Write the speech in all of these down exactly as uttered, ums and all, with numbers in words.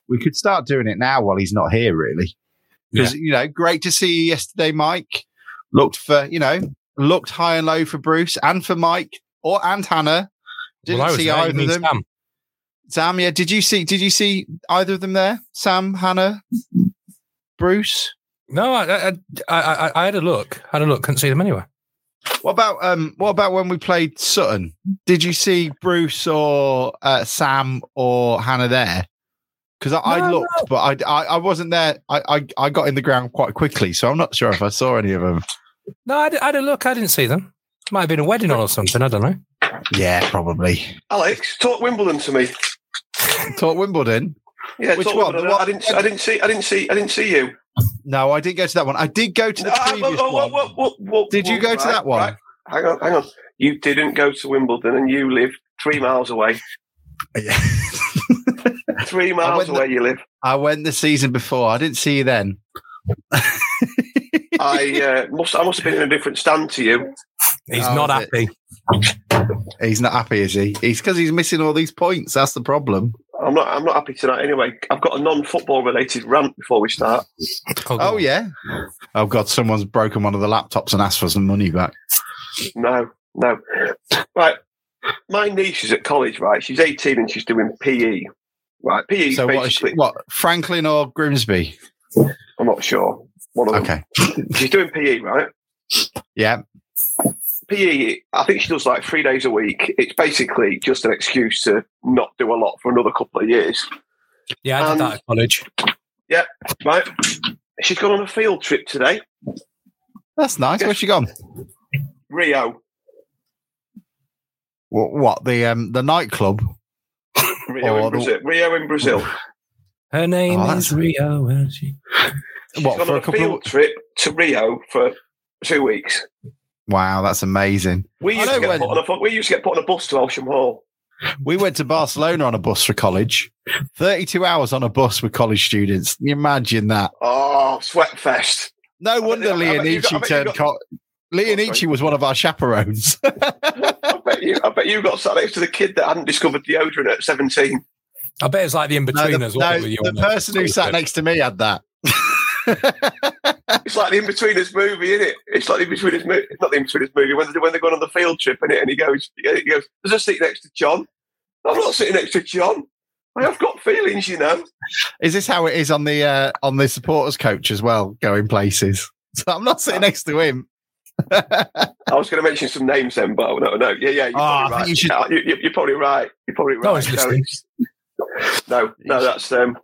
we could start doing it now while he's not here, really. Because, yeah. you know, great to see you yesterday, Mike. Looked for, you know, looked high and low for Bruce and for Mike or and Hannah. Didn't well, see there, either of them. Sam. Sam, yeah. Did you see? Did you see either of them there? Sam, Hannah, Bruce? No, I, I, I, I had a look. Had a look. Couldn't see them anywhere. What about um? What about when we played Sutton? Did you see Bruce or uh, Sam or Hannah there? Because I, no, I looked, no. but I, I I wasn't there. I, I I got in the ground quite quickly, so I'm not sure if I saw any of them. No, I, I had a look. I didn't see them. Might have been a wedding on or something. I don't know. Yeah, probably. Alex, talk Wimbledon to me. Talk Wimbledon. Yeah, which talk one? Wimbledon. I didn't. I didn't see. I didn't see. I didn't see you. No, I didn't go to that one. I did go to the uh, previous whoa, whoa, one. whoa, whoa, whoa, did you go right, to that one? Right. Hang on, hang on. You didn't go to Wimbledon, and you live three miles away. Yeah. Three miles away, the, you live. I went the season before. I didn't see you then. I uh, must. I must have been in a different stand to you. He's oh, not happy. He's not happy, is he? He's because he's missing all these points. That's the problem. I'm not. I'm not happy tonight. Anyway, I've got a non-football related rant before we start. Oh, oh yeah. Oh God, someone's broken one of the laptops and asked for some money back. No, no. Right. My niece is at college. Right. She's eighteen and she's doing P E. Right. P E. So what, is she, what? Franklin or Grimsby? I'm not sure. One of them. Okay. She's doing P E, right? Yeah. P E, I think she does like three days a week. It's basically just an excuse to not do a lot for another couple of years. Yeah, I did and, that at college. Yeah, right. She's gone on a field trip today. That's nice. Where's she gone? Rio. What? What the um the nightclub? Rio in Brazil. The... Rio in Brazil. Her name oh, is Rio. And she... She's what gone for on a a couple field of... trip to Rio for two weeks. Wow, that's amazing. We used, to get when... put on a, we used to get put on a bus to Elsham Hall. We went to Barcelona on a bus for college. thirty-two hours on a bus with college students. Can you imagine that? Oh, sweat fest. No wonder Leonici turned... Got... Co- Leonici oh, was one of our chaperones. I, bet you, I bet you got sat next to the kid that hadn't discovered deodorant at seventeen. I bet it's like the in-between no, as well. No, the person who sat next to me had that. It's like the In-Betweeners movie, isn't it? It's like the In-Betweeners movie. Not the In-Betweeners movie. When they're, when they're going on the field trip, and, it, and he goes, he goes, there's a seat next to John. I'm not sitting next to John. I have got feelings, you know. Is this how it is on the uh, on the supporters coach as well, going places? So I'm not sitting next to him. I was going to mention some names then, but no, no. Yeah, yeah, you're oh, probably right. You should... you, you, you're probably right. You're probably right. No, no, no, that's... Um...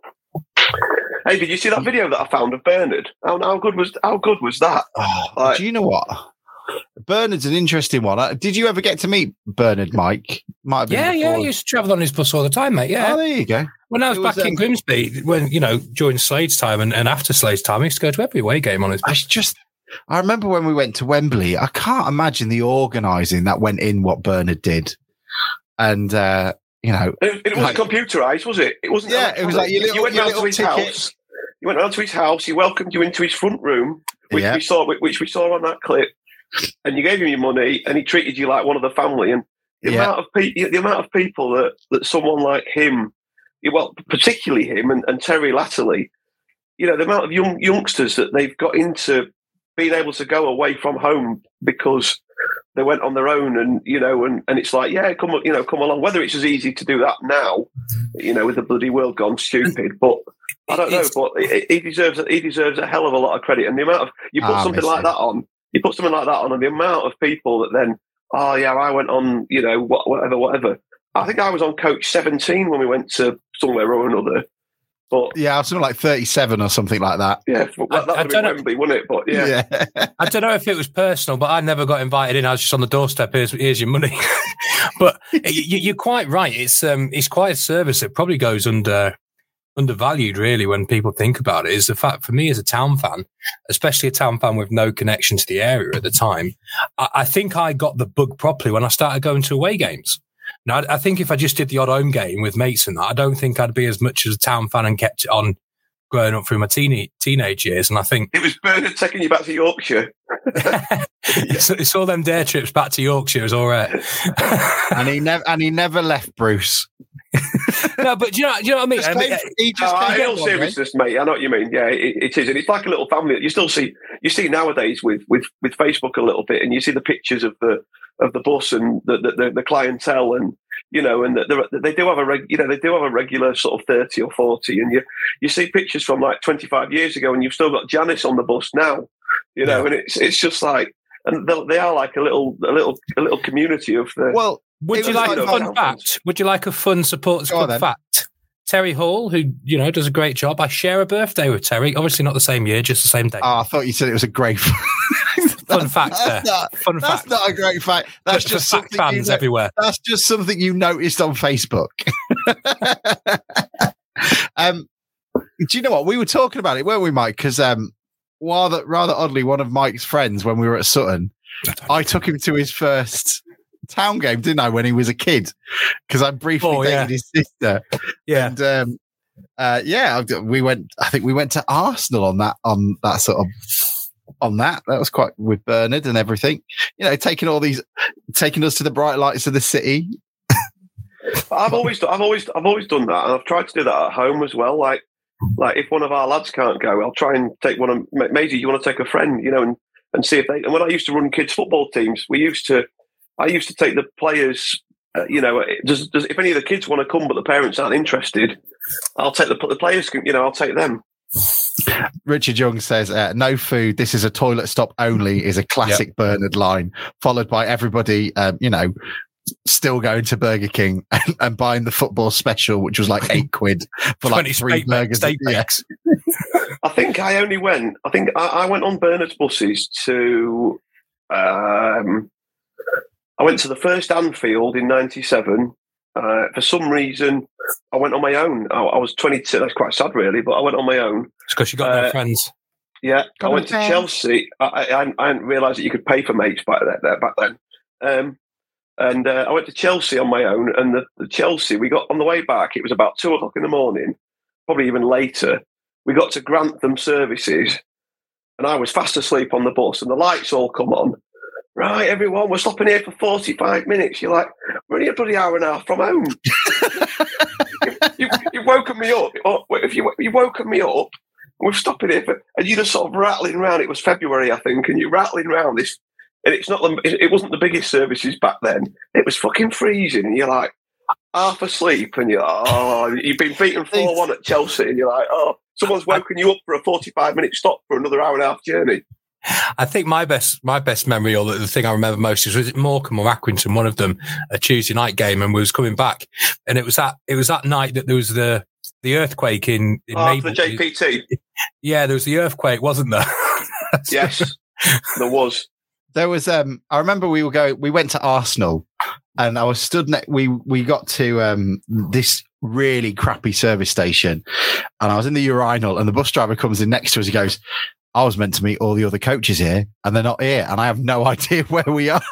Hey, did you see that video that I found of Bernard? How, how good was how good was that? Oh, like, do you know what? Bernard's an interesting one. Did you ever get to meet Bernard, Mike? Might have been yeah, before. yeah. He used to travel on his bus all the time, mate. Yeah. Oh, there you go. When I was, was back um, in Grimsby, when you know during Slade's time and, and after Slade's time, I used to go to every away game on his bus. I just, I remember when we went to Wembley. I can't imagine the organising that went in what Bernard did, and. uh You know, it, it wasn't like, computerized, was it? It wasn't. Yeah, it was like your little, you went your round to his ticket. house. You went round to his house. He welcomed you into his front room, which yeah. we saw, which we saw on that clip. And you gave him your money, and he treated you like one of the family. And the yeah. amount of pe- the amount of people that, that someone like him, well, particularly him and, and Terry Latterly, you know, the amount of young youngsters that they've got into being able to go away from home because they went on their own, and you know, and, and it's like, yeah, come you know, come along. Whether it's as easy to do that now, you know, with the bloody world gone stupid, but I don't know. But he deserves he deserves a hell of a lot of credit. And the amount of you put oh, something like it. that on, you put something like that on, and the amount of people that then, oh yeah, I went on, you know, whatever, whatever. I think I was on coach seventeen when we went to somewhere or another. But yeah, something like thirty-seven or something like that. Yeah, well, that, that would have been Wembley, wouldn't it? But yeah. yeah. I don't know if it was personal, but I never got invited in. I was just on the doorstep. Here's, here's your money. But you, you're quite right. It's um, it's quite a service that probably goes under undervalued, really, when people think about it. Is the fact for me as a town fan, especially a town fan with no connection to the area at the time, I, I think I got the bug properly when I started going to away games. Now, I think if I just did the odd home game with mates and that, I don't think I'd be as much as a town fan and kept it on growing up through my teen- teenage years. And I think it was Bernard taking you back to Yorkshire. it's, it's all them day trips back to Yorkshire is all right. and he never and he never left Bruce. No, but do you know, do you know what I mean? Just I mean, came- he just No, came in get all one, mate. seriousness, mate, I know what you mean. Yeah, it, it is, and it's like a little family. You still see, you see nowadays with, with, with Facebook a little bit, and you see the pictures of the of the bus and the the, the, the clientele, and you know, and the, the, they do have a reg, you know they do have a regular sort of thirty or forty, and you you see pictures from like twenty-five years ago, and you've still got Janice on the bus now, you know, Yeah. and it's it's just like, and they, they are like a little a little a little community of the. Well, Would It you was like like a the fun Falcons. fact? Would you like a fun supporters Go on club then. fact? Terry Hall, who you know does a great job. I share a birthday with Terry. Obviously not the same year, just the same day. oh, I thought you said it was a great. Fun fact there. That's not, Fun that's fact. not a great fact. That's For just fact something you fans know- everywhere. That's just something you noticed on Facebook. um, do you know what we were talking about it, weren't we, Mike? Because um, rather rather oddly, one of Mike's friends when we were at Sutton, I took him to his first town game, didn't I, when he was a kid? Because I briefly Oh, dated yeah. his sister, Yeah. and um, uh, yeah, we went. I think we went to Arsenal on that on that sort of. On that, that was quite with Bernard and everything, you know, taking all these, taking us to the bright lights of the city. But I've always, I've always, I've always done that, and I've tried to do that at home as well. Like, like if one of our lads can't go, I'll try and take one of Maisie. You want to take a friend, you know, and, and see if they. And when I used to run kids' football teams, we used to, I used to take the players. Uh, you know, does, does if any of the kids want to come but the parents aren't interested, I'll take the the players. Can, you know, I'll take them. Richard Young says, uh, "No food. This is a toilet stop only." Is a classic Bernard line, followed by everybody, um, you know, still going to Burger King and, and buying the football special, which was like eight quid for like twenty three steak burgers. steak Yeah. bakes. I think I only went. I think I, I went on Bernard's buses to. Um, I went to the first Anfield in ninety-seven. Uh, for some reason, I went on my own. I, I was twenty-two. That's quite sad, really, but I went on my own. It's because you got no Uh, friends. Yeah, Got I a went to fan. Chelsea. I, I, I didn't realise that you could pay for mates back there, back then. Um, and uh, I went to Chelsea on my own. And the, the Chelsea, we got on the way back. It was about two o'clock in the morning, probably even later. We got to Grantham Services, and I was fast asleep on the bus, and the lights all come on. Right, everyone, we're stopping here for forty-five minutes. You're like, we're only a bloody hour and a half from home. you, you've woken me up. Or if you you woken me up, and we're stopping here for, and you're just sort of rattling around. It was February, I think, and you're rattling around this. And it's not the, it wasn't the biggest services back then. It was fucking freezing, and you're like half asleep, and you're like, oh, you've been beaten four one at Chelsea, and you're like, oh, someone's woken you up for a forty-five minute stop for another hour and a half journey. I think my best my best memory, or the, the thing I remember most, is was it Morecambe or Accrington, one of them, a Tuesday night game, and we was coming back, and it was that it was that night that there was the the earthquake in, in After Maple. the J P T, Yeah, there was the earthquake, wasn't there? yes, there was. There was, um, I remember we were going, we went to Arsenal, and I was stood next, we, we got to, um, this really crappy service station, and I was in the urinal, and the bus driver comes in next to us. He goes, I was meant to meet all the other coaches here, and they're not here, and I have no idea where we are.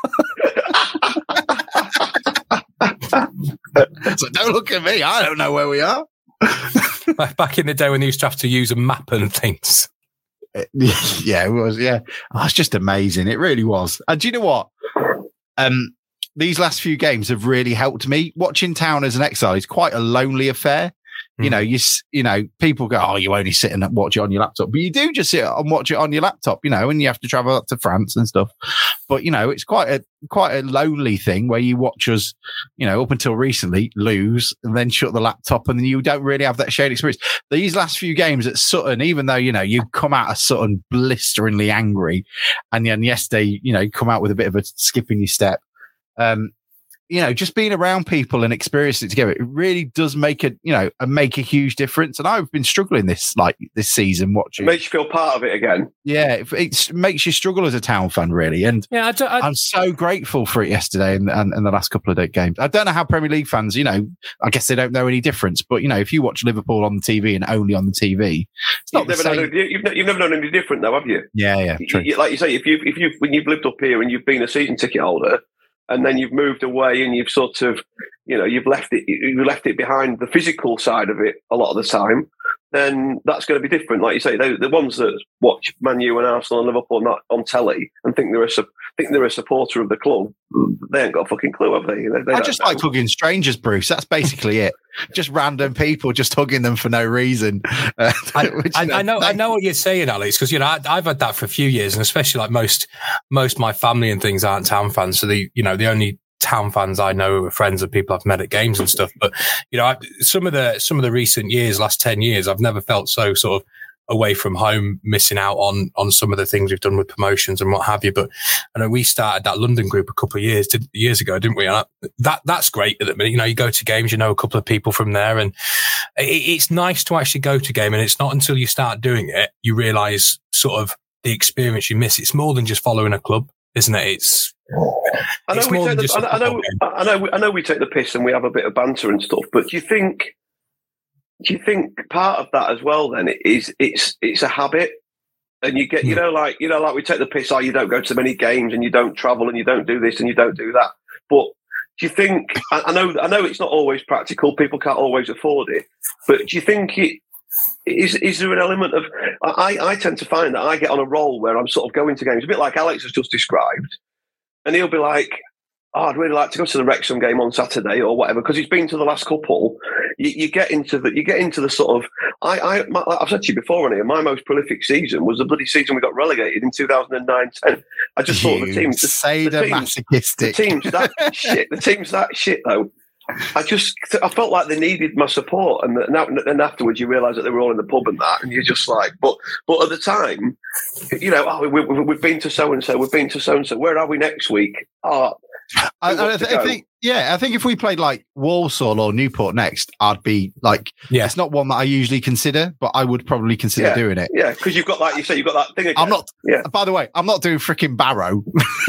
So don't look at me. I don't know where we are. Back in the day when they used to have to use a map and things. Yeah, it was. Yeah, oh, it's just amazing. It really was. And do you know what? Um, these last few games have really helped me. Watching Town as an Exile is quite a lonely affair. You know, you s- you know, people go, "Oh, you only sit and watch it on your laptop," but you do just sit and watch it on your laptop. You know, and you have to travel up to France and stuff. But you know, it's quite a quite a lonely thing where you watch us, you know, up until recently lose and then shut the laptop, and then you don't really have that shared experience. These last few games at Sutton, even though you know you come out of Sutton blisteringly angry, and then yesterday, you know, you come out with a bit of a skip in your step. Um, you know, just being around people and experiencing it together, it really does make a, you know, a make a huge difference. And I've been struggling this, like this season It watching. makes you feel part of it again. Yeah, it, it makes you struggle as a Town fan, really. And Yeah, I, don't, I, I'm so grateful for it yesterday and, and, and the last couple of day games. I don't know how Premier League fans, you know, I guess they don't know any difference. But, you know, if you watch Liverpool on the T V and only on the T V, it's not You've the never, same. known, you've, you've never known any different, though, have you? Yeah, yeah, true. You- like you say, if you if you when you've lived up here and you've been a season ticket holder, and then you've moved away and you've sort of, you know, you've left it, you left it behind, the physical side of it a lot of the time. then that's going to be different. Like you say, they, the ones that watch Man U and Arsenal and Liverpool not on telly and think they're a think they're a supporter of the club, they ain't got a fucking clue, have they? they, they I just know. like hugging strangers, Bruce. That's basically it. Just random people, just hugging them for no reason. Uh, I, which, I, know, I know, I know what you're saying, Alex, because you know I, I've had that for a few years, and especially like most most of my family and things aren't Town fans, so the you know the only Town fans I know are friends of people I've met at games and stuff. But you know, I, some of the some of the recent years, last ten years, I've never felt so sort of away from home, missing out on on some of the things we've done with promotions and what have you. But I know we started that London group a couple of years did, years ago, didn't we? And I, that that's great at the minute. You know, you go to games, you know a couple of people from there, and it, it's nice to actually go to game. And it's not until you start doing it you realise sort of the experience you miss. It's more than just following a club, isn't it? It's I know, we take the, I, I, know, I know, I know we take the piss and we have a bit of banter and stuff, but do you think, do you think part of that as well? Then is it's it's a habit, and you get, you know, like you know, like we take the piss. Oh, you don't go to many games, and you don't travel, and you don't do this, and you don't do that. But do you think? I, I know, I know, it's not always practical. People can't always afford it, but do you think it? Is is there an element of? I I tend to find that I get on a roll where I'm sort of going to games, a bit like Alex has just described. And he'll be like, oh, I'd really like to go to the Wrexham game on Saturday or whatever, because he's been to the last couple. You, you get into the you get into the sort of I, I my, I've said to you before, on here, my most prolific season was the bloody season we got relegated in two thousand nine ten. I just you thought the team sadomasochistic. The team's that shit. The team's that shit though. I just I felt like they needed my support, and then afterwards you realise that they were all in the pub and that, and you're just like, but but at the time, you know, oh, we, we, we've been to so and so, we've been to so and so. Where are we next week? Oh, I, I, th- I think, yeah, I think if we played like Walsall or Newport next, I'd be like, yeah, it's not one that I usually consider, but I would probably consider yeah, doing it. Yeah, because you've got like you say, you've got that thing again. I'm not. Yeah. By the way, I'm not doing freaking Barrow.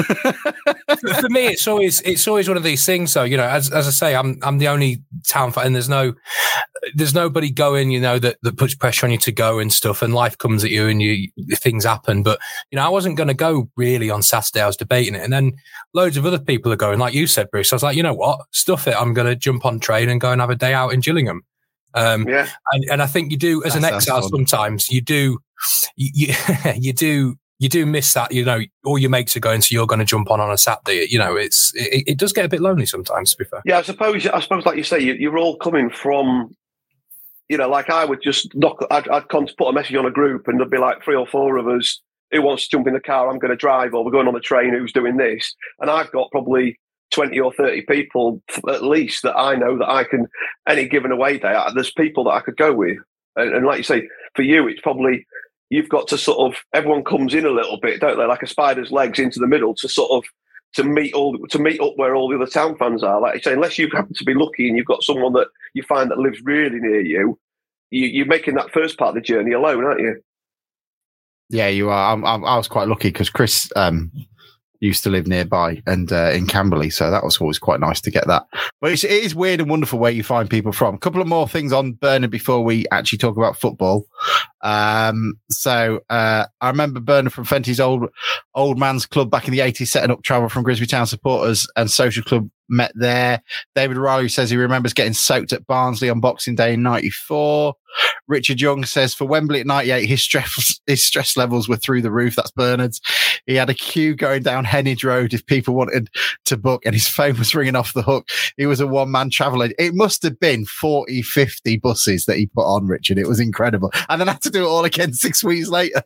For me, it's always it's always one of these things. Though, you know, as as I say, I'm I'm the only Town fan, and there's no there's nobody going, you know, that, that puts pressure on you to go and stuff, and life comes at you, and you things happen. But you know, I wasn't going to go really on Saturday. I was debating it, and then loads of other people are going, like you said, Bruce. I was like, you know what, stuff it. I'm going to jump on train and go and have a day out in Gillingham. Um, yeah, and, and I think you do as that an exile sometimes. You do, you, you, you do. You do miss that, you know, all your mates are going, so you're going to jump on on a Saturday. You know, it's it, it does get a bit lonely sometimes, to be fair. Yeah, I suppose, I suppose, like you say, you, you're all coming from, you know, like I would just knock, I'd, I'd come to put a message on a group and there'd be like three or four of us who wants to jump in the car, I'm going to drive, or we're going on the train, who's doing this. And I've got probably twenty or thirty people at least that I know that I can, any given away day, there's people that I could go with. And, and like you say, for you, it's probably, you've got to sort of, everyone comes in a little bit, don't they? Like a spider's legs into the middle to sort of, to meet all, to meet up where all the other Town fans are. Like you say, unless you happen to be lucky and you've got someone that you find that lives really near you, you you're making that first part of the journey alone, aren't you? Yeah, you are. I'm, I'm, I was quite lucky because Chris um, used to live nearby and uh, in Camberley, so that was always quite nice to get that. But it's, it is weird and wonderful where you find people from. A couple of more things on Bernard before we actually talk about football. Um, so uh, I remember Bernard from Fenty's old old man's club back in the eighties, setting up travel from Grimsby Town supporters and social club met there. David Riley says he remembers getting soaked at Barnsley on Boxing Day in ninety-four. Richard Young says for Wembley at ninety-eight, his stress, his stress levels were through the roof. That's Bernard's. He had a queue going down Heneage Road if people wanted to book, and his phone was ringing off the hook. He was a one-man traveller. It must have been forty, fifty buses that he put on, Richard. It was incredible. And then had to do it all again six weeks later.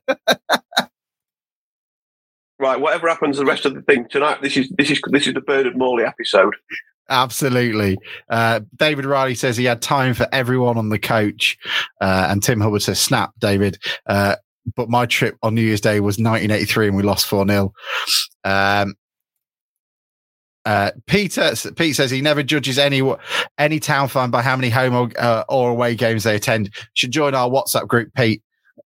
Right, whatever happens the rest of the thing tonight, this is this is this is the Bernard Morley episode. Absolutely. Uh, David Riley says he had time for everyone on the coach. Uh, and Tim Hubbard says, snap, David. Uh, but my trip on New Year's Day was nineteen eighty-three and we lost four nil. Um, uh, Peter, Pete says he never judges any, any Town fan by how many home or, uh, or away games they attend. Should join our WhatsApp group, Pete.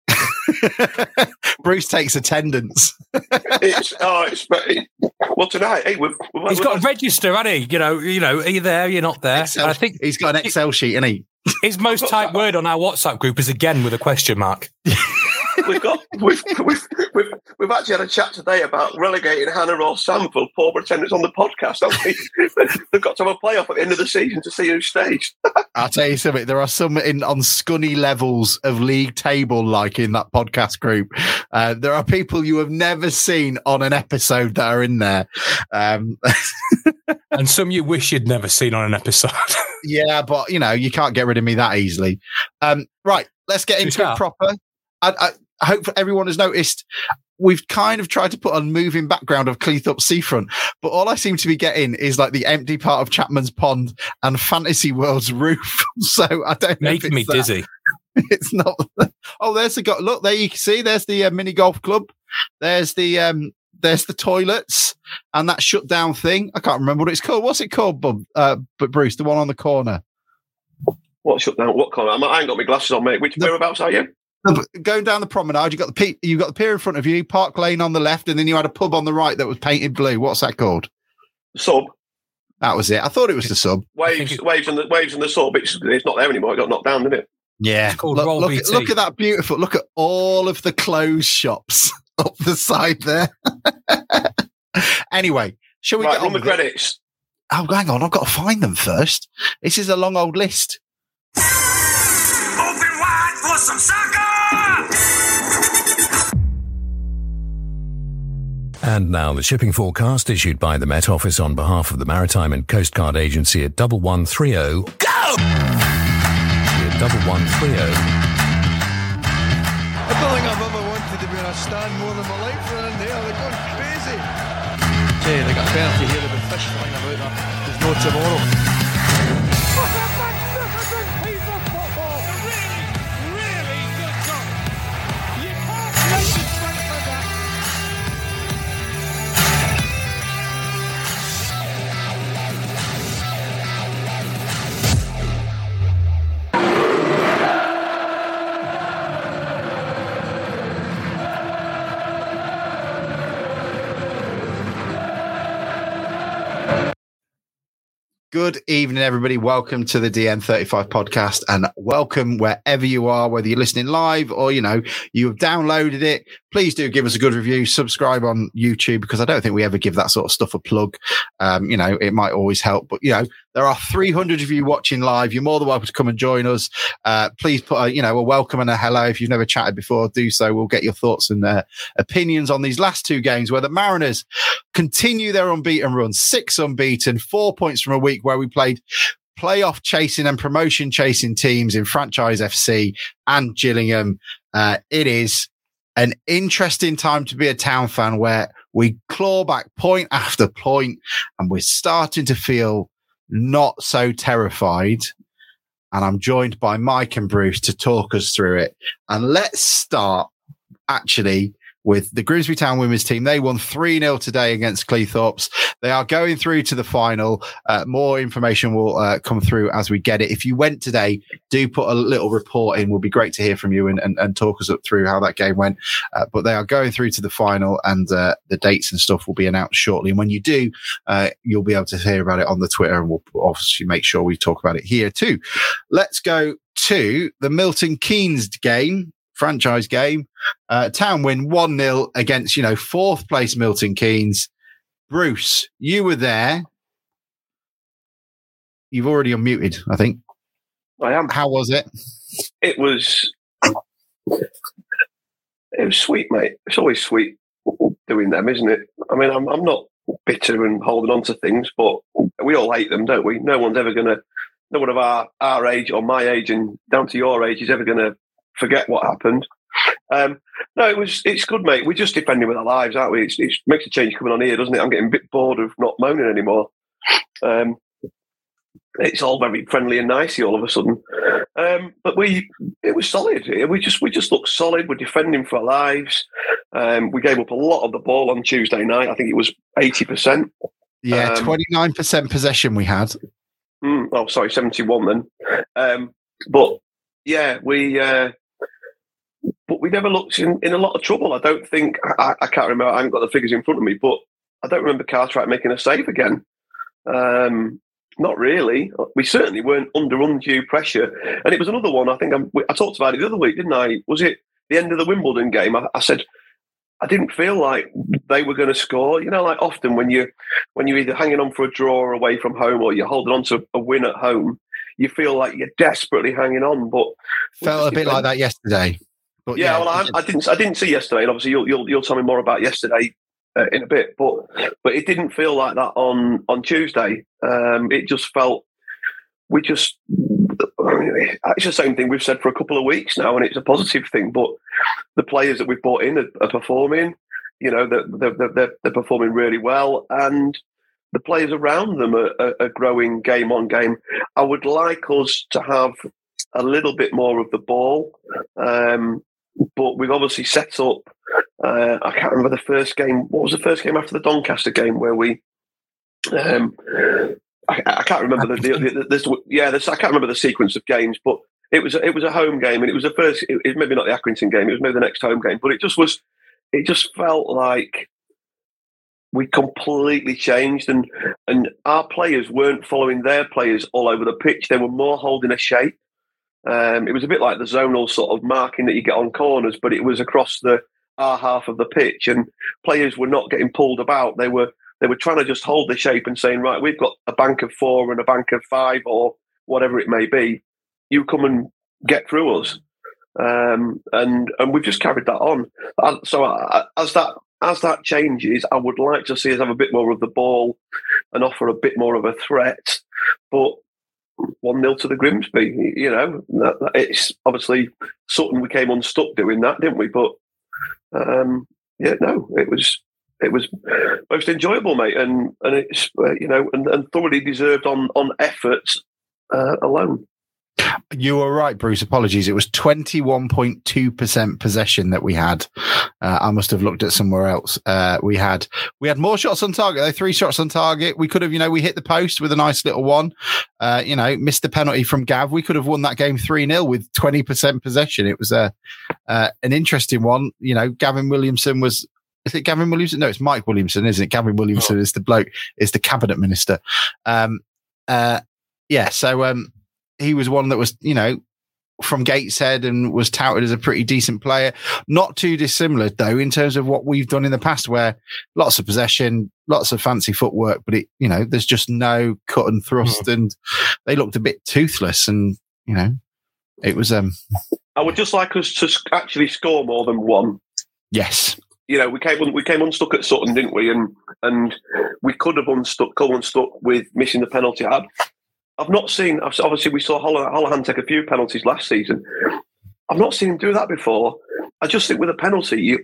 Bruce takes attendance. it's oh, it's well tonight. Hey, we've, we've, he's we've, got a register, hasn't he? You know, you know, are you there? You're not there. Excel, I think he's got an Excel sheet, hasn't he? His most typed word on our WhatsApp group is again with a question mark. well, we've got we've, we've we've we've actually had a chat today about relegating Hannah or Sam for poor attendance on the podcast, haven't we? They've got to have a playoff at the end of the season to see who stays. I'll tell you something. There are some in on scunny levels of league table, like in that podcast group. Uh, there are people you have never seen on an episode that are in there, um, and some you wish you'd never seen on an episode. Yeah, but you know you can't get rid of me that easily. Um, right, let's get into it proper. I, I hope everyone has noticed we've kind of tried to put a moving background of Cleethorpes Seafront, but all I seem to be getting is like the empty part of Chapman's Pond and Fantasy World's roof. So I don't know. Making me that. dizzy. It's not. Oh, there's the go- look there. You can see there's the uh, mini golf club. There's the um, there's the toilets and that shut down thing. I can't remember what it's called. What's it called, Bub? Uh, but Bruce, the one on the corner. What shut down? What corner? I ain't got my glasses on, mate. Which the, whereabouts are you? Going down the promenade, you got the pe- you got the pier in front of you, Park Lane on the left, and then you had a pub on the right that was painted blue. What's that called? Sub. That was it. I thought it was the Sub. Waves, it, waves, and the waves and the Sub. It's, it's not there anymore. It got knocked down, didn't it? Yeah. Look, look, at, look at that beautiful. Look at all of the clothes shops up the side there. Anyway, shall we right, get on on the with credits? It? Oh, hang on. I've got to find them first. This is a long old list. Open wide for some soccer! And now the shipping forecast issued by the Met Office on behalf of the Maritime and Coast Guard Agency at double one three zero. Go! At double one three zero. I don't think I've ever wanted to be in a stand more than my life around there. They're going crazy. Hey, they got a penalty here. They've been fish flying about that. There's no tomorrow. What a magnificent piece of football! A really, really good goal. You can't play the strength of that. Good evening, everybody. Welcome to the D N thirty-five podcast, and welcome wherever you are, whether you're listening live or, you know, you've downloaded it. Please do give us a good review, subscribe on YouTube, because I don't think we ever give that sort of stuff a plug. Um, you know, it might always help, but, you know, there are three hundred of you watching live. You're more than welcome to come and join us. Uh, please put a, you know, a welcome and a hello. If you've never chatted before, do so. We'll get your thoughts and uh, opinions on these last two games where the Mariners continue their unbeaten run, six unbeaten, four points from a week where we played playoff chasing and promotion chasing teams in Franchise F C and Gillingham. Uh, it is an interesting time to be a Town fan where we claw back point after point and we're starting to feel not so terrified. And I'm joined by Mike and Bruce to talk us through it. And let's start actually with the Grimsby Town women's team. They won three nil today against Cleethorpes. They are going through to the final. Uh, more information will uh, come through as we get it. If you went today, do put a little report in. Will be great to hear from you and, and, and talk us up through how that game went. Uh, but they are going through to the final, and uh, the dates and stuff will be announced shortly. And when you do, uh, you'll be able to hear about it on the Twitter, and we'll obviously make sure we talk about it here too. Let's go to the Milton Keynes game. Franchise game. Uh, Town win one nil against, you know, fourth place Milton Keynes. Bruce, you were there. You've already unmuted, I think. I am. How was it? It was. It was sweet, mate. It's always sweet doing them, isn't it? I mean, I'm I'm not bitter and holding on to things, but we all hate them, don't we? No one's ever going to, no one of our, our age or my age and down to your age is ever going to forget what happened. Um, no, it was. It's good, mate. We're just defending with our lives, aren't we? It's, it makes a change coming on here, doesn't it? I'm getting a bit bored of not moaning anymore. Um, it's all very friendly and nicey all of a sudden. Um, but we, it was solid here. We just, we just looked solid. We're defending for our lives. Um, we gave up a lot of the ball on Tuesday night. I think it was eighty percent. Yeah, um, twenty-nine percent possession we had. Mm, oh, sorry, seventy-one then. Um, but yeah, we. Uh, But we never looked in, in a lot of trouble. I don't think, I, I can't remember, I haven't got the figures in front of me, but I don't remember Cartwright making a save again. Um, not really. We certainly weren't under undue pressure. And it was another one, I think I'm, I talked about it the other week, didn't I? Was it the end of the Wimbledon game, I, I said, I didn't feel like they were going to score. You know, like often when you when you're either hanging on for a draw away from home or you're holding on to a win at home, you feel like you're desperately hanging on. But felt a bit like that yesterday. But yeah, yeah, well, I, I didn't I didn't see yesterday, and obviously you'll you'll, you'll tell me more about yesterday uh, in a bit. But but it didn't feel like that on on Tuesday. Um, it just felt we just. I mean, it's the same thing we've said for a couple of weeks now, and it's a positive thing. But the players that we've brought in are, are performing. You know, they're, they're, they're, they're performing really well, and the players around them are, are, are growing game on game. I would like us to have a little bit more of the ball, um, but we've obviously set up. Uh, I can't remember the first game. What was the first game after the Doncaster game where we? Um, I, I can't remember the, the, the this, yeah. This, I can't remember the sequence of games, but it was it was a home game, and it was the first. It, it maybe not the Accrington game. It was maybe the next home game, but it just was. It just felt like we completely changed, and and our players weren't following their players all over the pitch. They were more holding a shape. Um, it was a bit like the zonal sort of marking that you get on corners, but it was across the our half of the pitch, and players were not getting pulled about. They were. They were trying to just hold the shape and saying, right, we've got a bank of four and a bank of five or whatever it may be. You come and get through us. Um, and and we've just carried that on. So as that as that changes, I would like to see us have a bit more of the ball and offer a bit more of a threat. But one nil to the Grimsby, you know, it's obviously Sutton, we came unstuck doing that, didn't we? But um, yeah, no, it was... It was most enjoyable, mate, and and it's uh, you know and, and thoroughly deserved on on effort uh, alone. You were right, Bruce. Apologies. It was twenty-one point two percent possession that we had. Uh, I must have looked at somewhere else. Uh, we had we had more shots on target. Though, three shots on target. We could have, you know, we hit the post with a nice little one. Uh, you know, missed the penalty from Gav. We could have won that game three nil with twenty percent possession. It was a uh, an interesting one. You know, Gavin Williamson was. Is it Gavin Williamson? No, it's Mike Williamson, isn't it? Gavin Williamson oh. is the bloke, is the cabinet minister. Um, uh, yeah, so um, he was one that was, you know, from Gateshead and was touted as a pretty decent player. Not too dissimilar, though, in terms of what we've done in the past, where lots of possession, lots of fancy footwork, but it, you know, there's just no cut and thrust, oh. and they looked a bit toothless, and you know, it was. Um, I would just like us to actually score more than one. Yes. You know, we came we came unstuck at Sutton, didn't we? And and we could have unstuck, come unstuck with missing the penalty. I've, I've not seen. Obviously, we saw Holohan take a few penalties last season. I've not seen him do that before. I just think with a penalty, you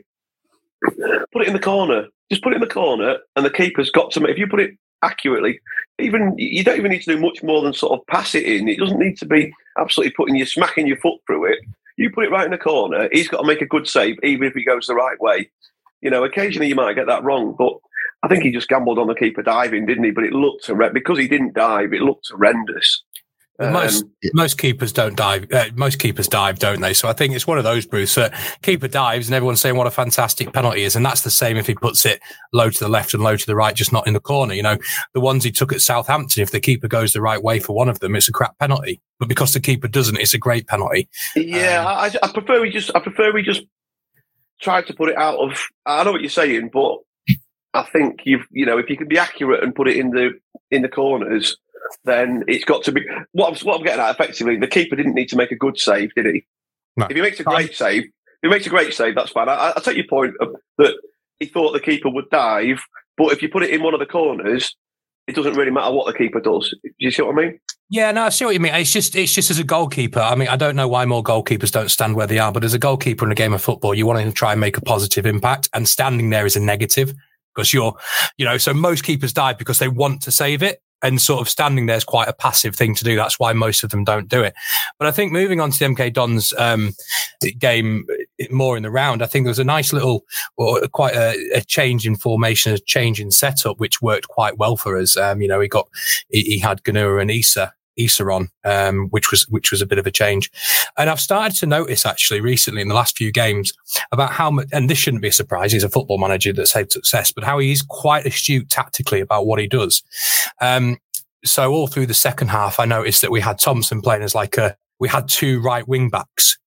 put it in the corner. Just put it in the corner, and the keeper's got to. If you put it accurately, even you don't even need to do much more than sort of pass it in. It doesn't need to be absolutely putting you smacking your foot through it. You put it right in the corner. He's got to make a good save, even if he goes the right way. You know, occasionally you might get that wrong, but I think he just gambled on the keeper diving, didn't he? But it looked horrendous. Because he didn't dive, it looked horrendous. Um, most most keepers don't dive. Uh, most keepers dive, don't they? So I think it's one of those, Bruce, that keeper dives and everyone's saying what a fantastic penalty is. And that's the same if he puts it low to the left and low to the right, just not in the corner. You know, the ones he took at Southampton, if the keeper goes the right way for one of them, it's a crap penalty. But because the keeper doesn't, it's a great penalty. Yeah, um, I, I prefer we just. I prefer we just. Tried to put it out of. I know what you're saying, but I think you've you know if you can be accurate and put it in the in the corners, then it's got to be. What I'm, what I'm getting at effectively, the keeper didn't need to make a good save, did he? No. If he makes a great save, if he makes a great save, that's fine. I, I take your point of, that he thought the keeper would dive, but if you put it in one of the corners, it doesn't really matter what the keeper does. Do you see what I mean? Yeah, no, I see what you mean. It's just, it's just as a goalkeeper. I mean, I don't know why more goalkeepers don't stand where they are, but as a goalkeeper in a game of football, you want to try and make a positive impact, and standing there is a negative because you're, you know, so most keepers dive because they want to save it, and sort of standing there is quite a passive thing to do. That's why most of them don't do it. But I think moving on to the M K Dons um, game more in the round, I think there was a nice little, or quite a, a change in formation, a change in setup, which worked quite well for us. Um, you know, he got, he, he had Ganura and Issa. Issa on, um, which was, which was a bit of a change. And I've started to notice actually recently in the last few games about how much, and this shouldn't be a surprise, he's a football manager that's had success, but how he's quite astute tactically about what he does. Um, so all through the second half, I noticed that we had Thompson playing as like a, we had two right wing backs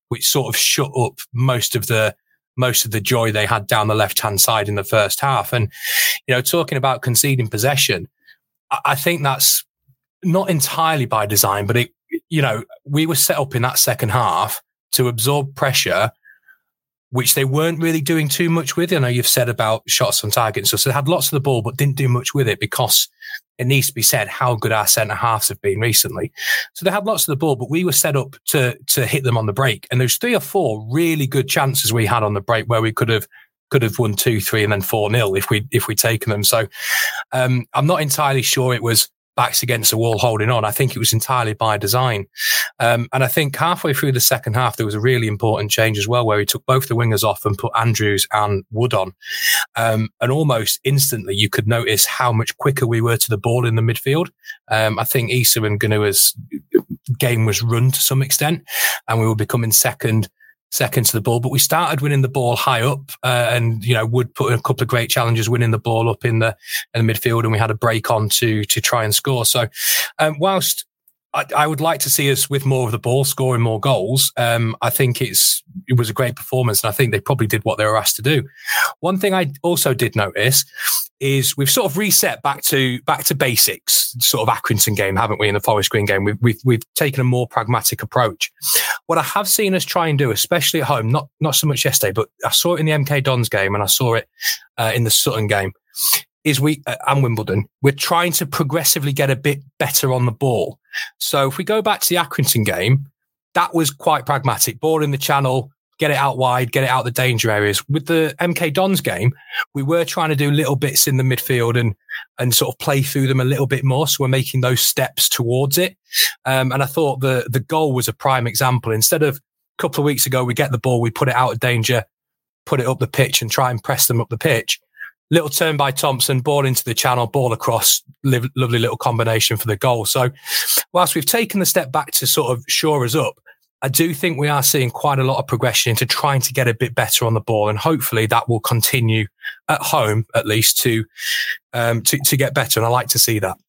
which sort of shut up most of the most of the joy they had down the left-hand side in the first half. And, you know, talking about conceding possession, I, I think that's not entirely by design, but it, you know, we were set up in that second half to absorb pressure, which they weren't really doing too much with. I know you've said about shots on target and stuff. So they had lots of the ball, but didn't do much with it because it needs to be said how good our centre halves have been recently. So they had lots of the ball, but we were set up to, to hit them on the break. And there's three or four really good chances we had on the break where we could have, could have won two, three and then four nil if we, if we'd taken them. So, um, I'm not entirely sure it was backs against the wall holding on. I think it was entirely by design. Um, and I think halfway through the second half, there was a really important change as well, where he took both the wingers off and put Andrews and Wood on. Um, and almost instantly, you could notice how much quicker we were to the ball in the midfield. Um, I think Issa and Ganua's game was run to some extent, and we were becoming second second to the ball, but we started winning the ball high up, uh, and, you know, Wood put in a couple of great challenges, winning the ball up in the, in the midfield, and we had a break on to, to try and score. So, um, whilst I, I would like to see us with more of the ball, scoring more goals, um, I think it's, it was a great performance, and I think they probably did what they were asked to do. One thing I also did notice is we've sort of reset back to, back to basics, sort of Accrington game, haven't we? In the Forest Green game, we've, we've, we've taken a more pragmatic approach. What I have seen us try and do, especially at home, not, not so much yesterday, but I saw it in the M K Dons game and I saw it, uh, in the Sutton game, is we, uh, and Wimbledon, we're trying to progressively get a bit better on the ball. So if we go back to the Accrington game, that was quite pragmatic. Ball in the channel, get it out wide, get it out the danger areas. With the M K Dons game, we were trying to do little bits in the midfield and, and sort of play through them a little bit more. So we're making those steps towards it. Um, and I thought the, the goal was a prime example. Instead of a couple of weeks ago, we get the ball, we put it out of danger, put it up the pitch and try and press them up the pitch. Little turn by Thompson, ball into the channel, ball across, live, lovely little combination for the goal. So whilst we've taken the step back to sort of shore us up, I do think we are seeing quite a lot of progression into trying to get a bit better on the ball, and hopefully that will continue at home, at least, to um, to, to get better. And I like to see that.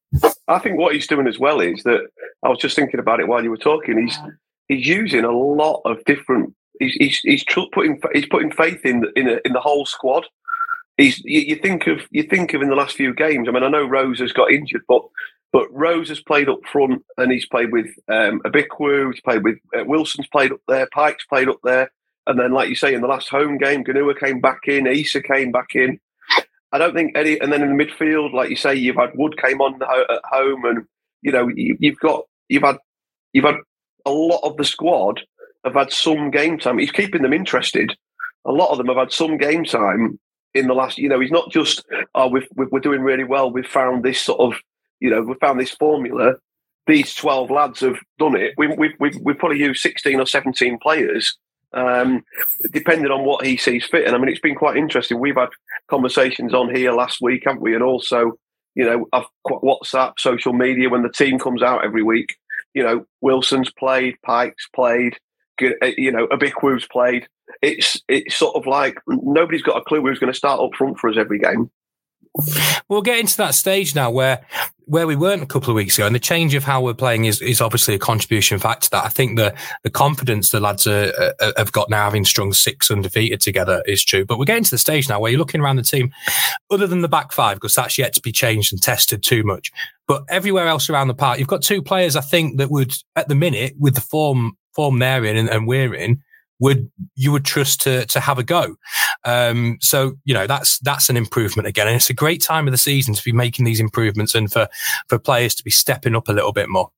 I think what he's doing as well is that, I was just thinking about it while you were talking. He's he's using a lot of different. He's he's, he's putting he's putting faith in the, in a, in the whole squad. He's you, you think of you think of in the last few games. I mean, I know Rose has got injured, but. But Rose has played up front, and he's played with um, Abikwu, he's played with uh, Wilson's played up there, Pike's played up there, and then, like you say, in the last home game, Ganua came back in, Issa came back in. I don't think any, and then in the midfield, like you say, you've had Wood came on at home, and you know you, you've got you've had you've had a lot of the squad have had some game time. He's keeping them interested. A lot of them have had some game time in the last. You know, he's not just oh, we've, we're doing really well. We've found this sort of. You know, we found this formula. These twelve lads have done it. We've we've we've, we've probably used sixteen or seventeen players, um, depending on what he sees fit. And I mean, it's been quite interesting. We've had conversations on here last week, haven't we? And also, you know, I've WhatsApp, social media. When the team comes out every week, you know, Wilson's played, Pike's played, you know, Abikwu's played. It's it's sort of like nobody's got a clue who's going to start up front for us every game. We'll get into that stage now where where we weren't a couple of weeks ago, and the change of how we're playing is, is obviously a contribution factor to that. I think the the confidence the lads are, uh, have got now, having strung six undefeated together, is true. But we're getting to the stage now where you're looking around the team, other than the back five, because that's yet to be changed and tested too much. But everywhere else around the park, you've got two players, I think, that would, at the minute, with the form form they're in and, and we're in, would you would trust to to have a go. Um, so, you know, that's that's an improvement again. And it's a great time of the season to be making these improvements and for, for players to be stepping up a little bit more.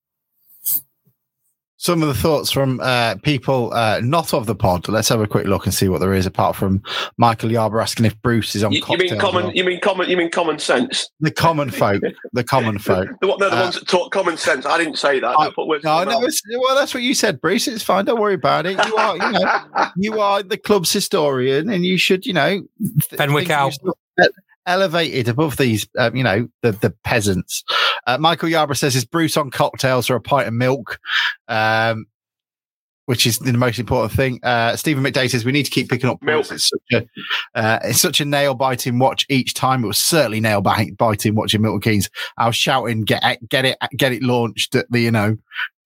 Some of the thoughts from uh, people uh, not of the pod. Let's have a quick look and see what there is, apart from Michael Yarber asking if Bruce is on you, you mean common? You mean common? You mean common sense? The common folk. The common folk. the, no, the uh, ones that talk common sense. I didn't say that. I, no, no. It's, well, that's what you said, Bruce. It's fine. Don't worry about it. You are, you know, you are the club's historian, and you should, you know, th- Fenwick out. Elevated above these, um, you know, the the peasants. Uh, Michael Yarbrough says, "Is Bruce on cocktails or a pint of milk?" Um, which is the most important thing. Uh, Stephen McDay says, "We need to keep picking up milk. It's such a, uh, it's such a nail biting watch each time. It was certainly nail biting watching Milton Keynes. I was shouting, "Get get it, get it launched!" at the you know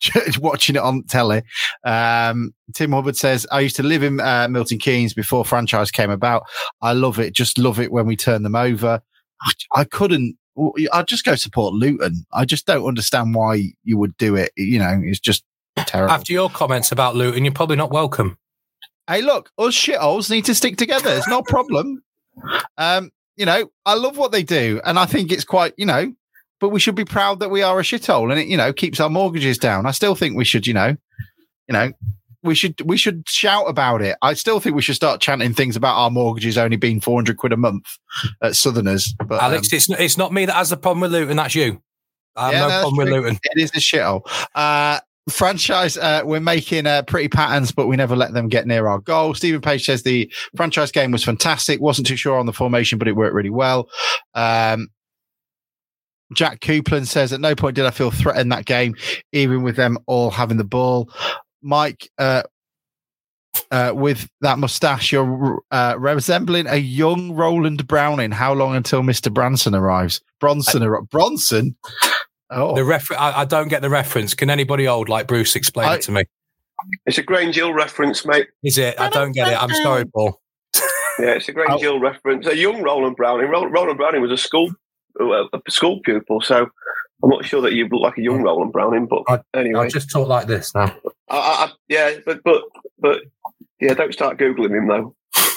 watching it on telly. Um, Tim Hubbard says, I used to live in uh, Milton Keynes before franchise came about. I love it. Just love it when we turn them over. I, I couldn't, I'd just go support Luton. I just don't understand why you would do it. You know, it's just terrible. After your comments about Luton, you're probably not welcome. Hey, look, us shitholes need to stick together. It's no problem. Um, you know, I love what they do. And I think it's quite, you know, but we should be proud that we are a shithole and it, you know, keeps our mortgages down. I still think we should, you know, you know, we should we should shout about it. I still think we should start chanting things about our mortgages only being four hundred quid a month at Southerners. But Alex, um, it's not, it's not me that has the problem with Luton. That's you. I have yeah, no, no problem with true. Luton. It is a shithole. Uh, franchise, uh, we're making uh, pretty patterns, but we never let them get near our goal. Stephen Page says the franchise game was fantastic. Wasn't too sure on the formation, but it worked really well. Um, Jack Coupland says, at no point did I feel threatened that game, even with them all having the ball. Mike, uh, uh, with that moustache, you're uh, resembling a young Roland Browning. How long until Mister Branson arrives? Bronson, ar- Bronson? Oh. The refer- I, I don't get the reference. Can anybody old like Bruce explain I- it to me? It's a Grange Hill reference, mate. Is it? I don't get it. I'm sorry, Paul. Yeah, it's a Grange Oh. Hill reference. A young Roland Browning. Ro- Roland Browning was a school a school pupil, so I'm not sure that you look like a young Roland Browning. But I, anyway, I'll just talk like this now. I, I, I, yeah, but but but yeah, don't start googling him though.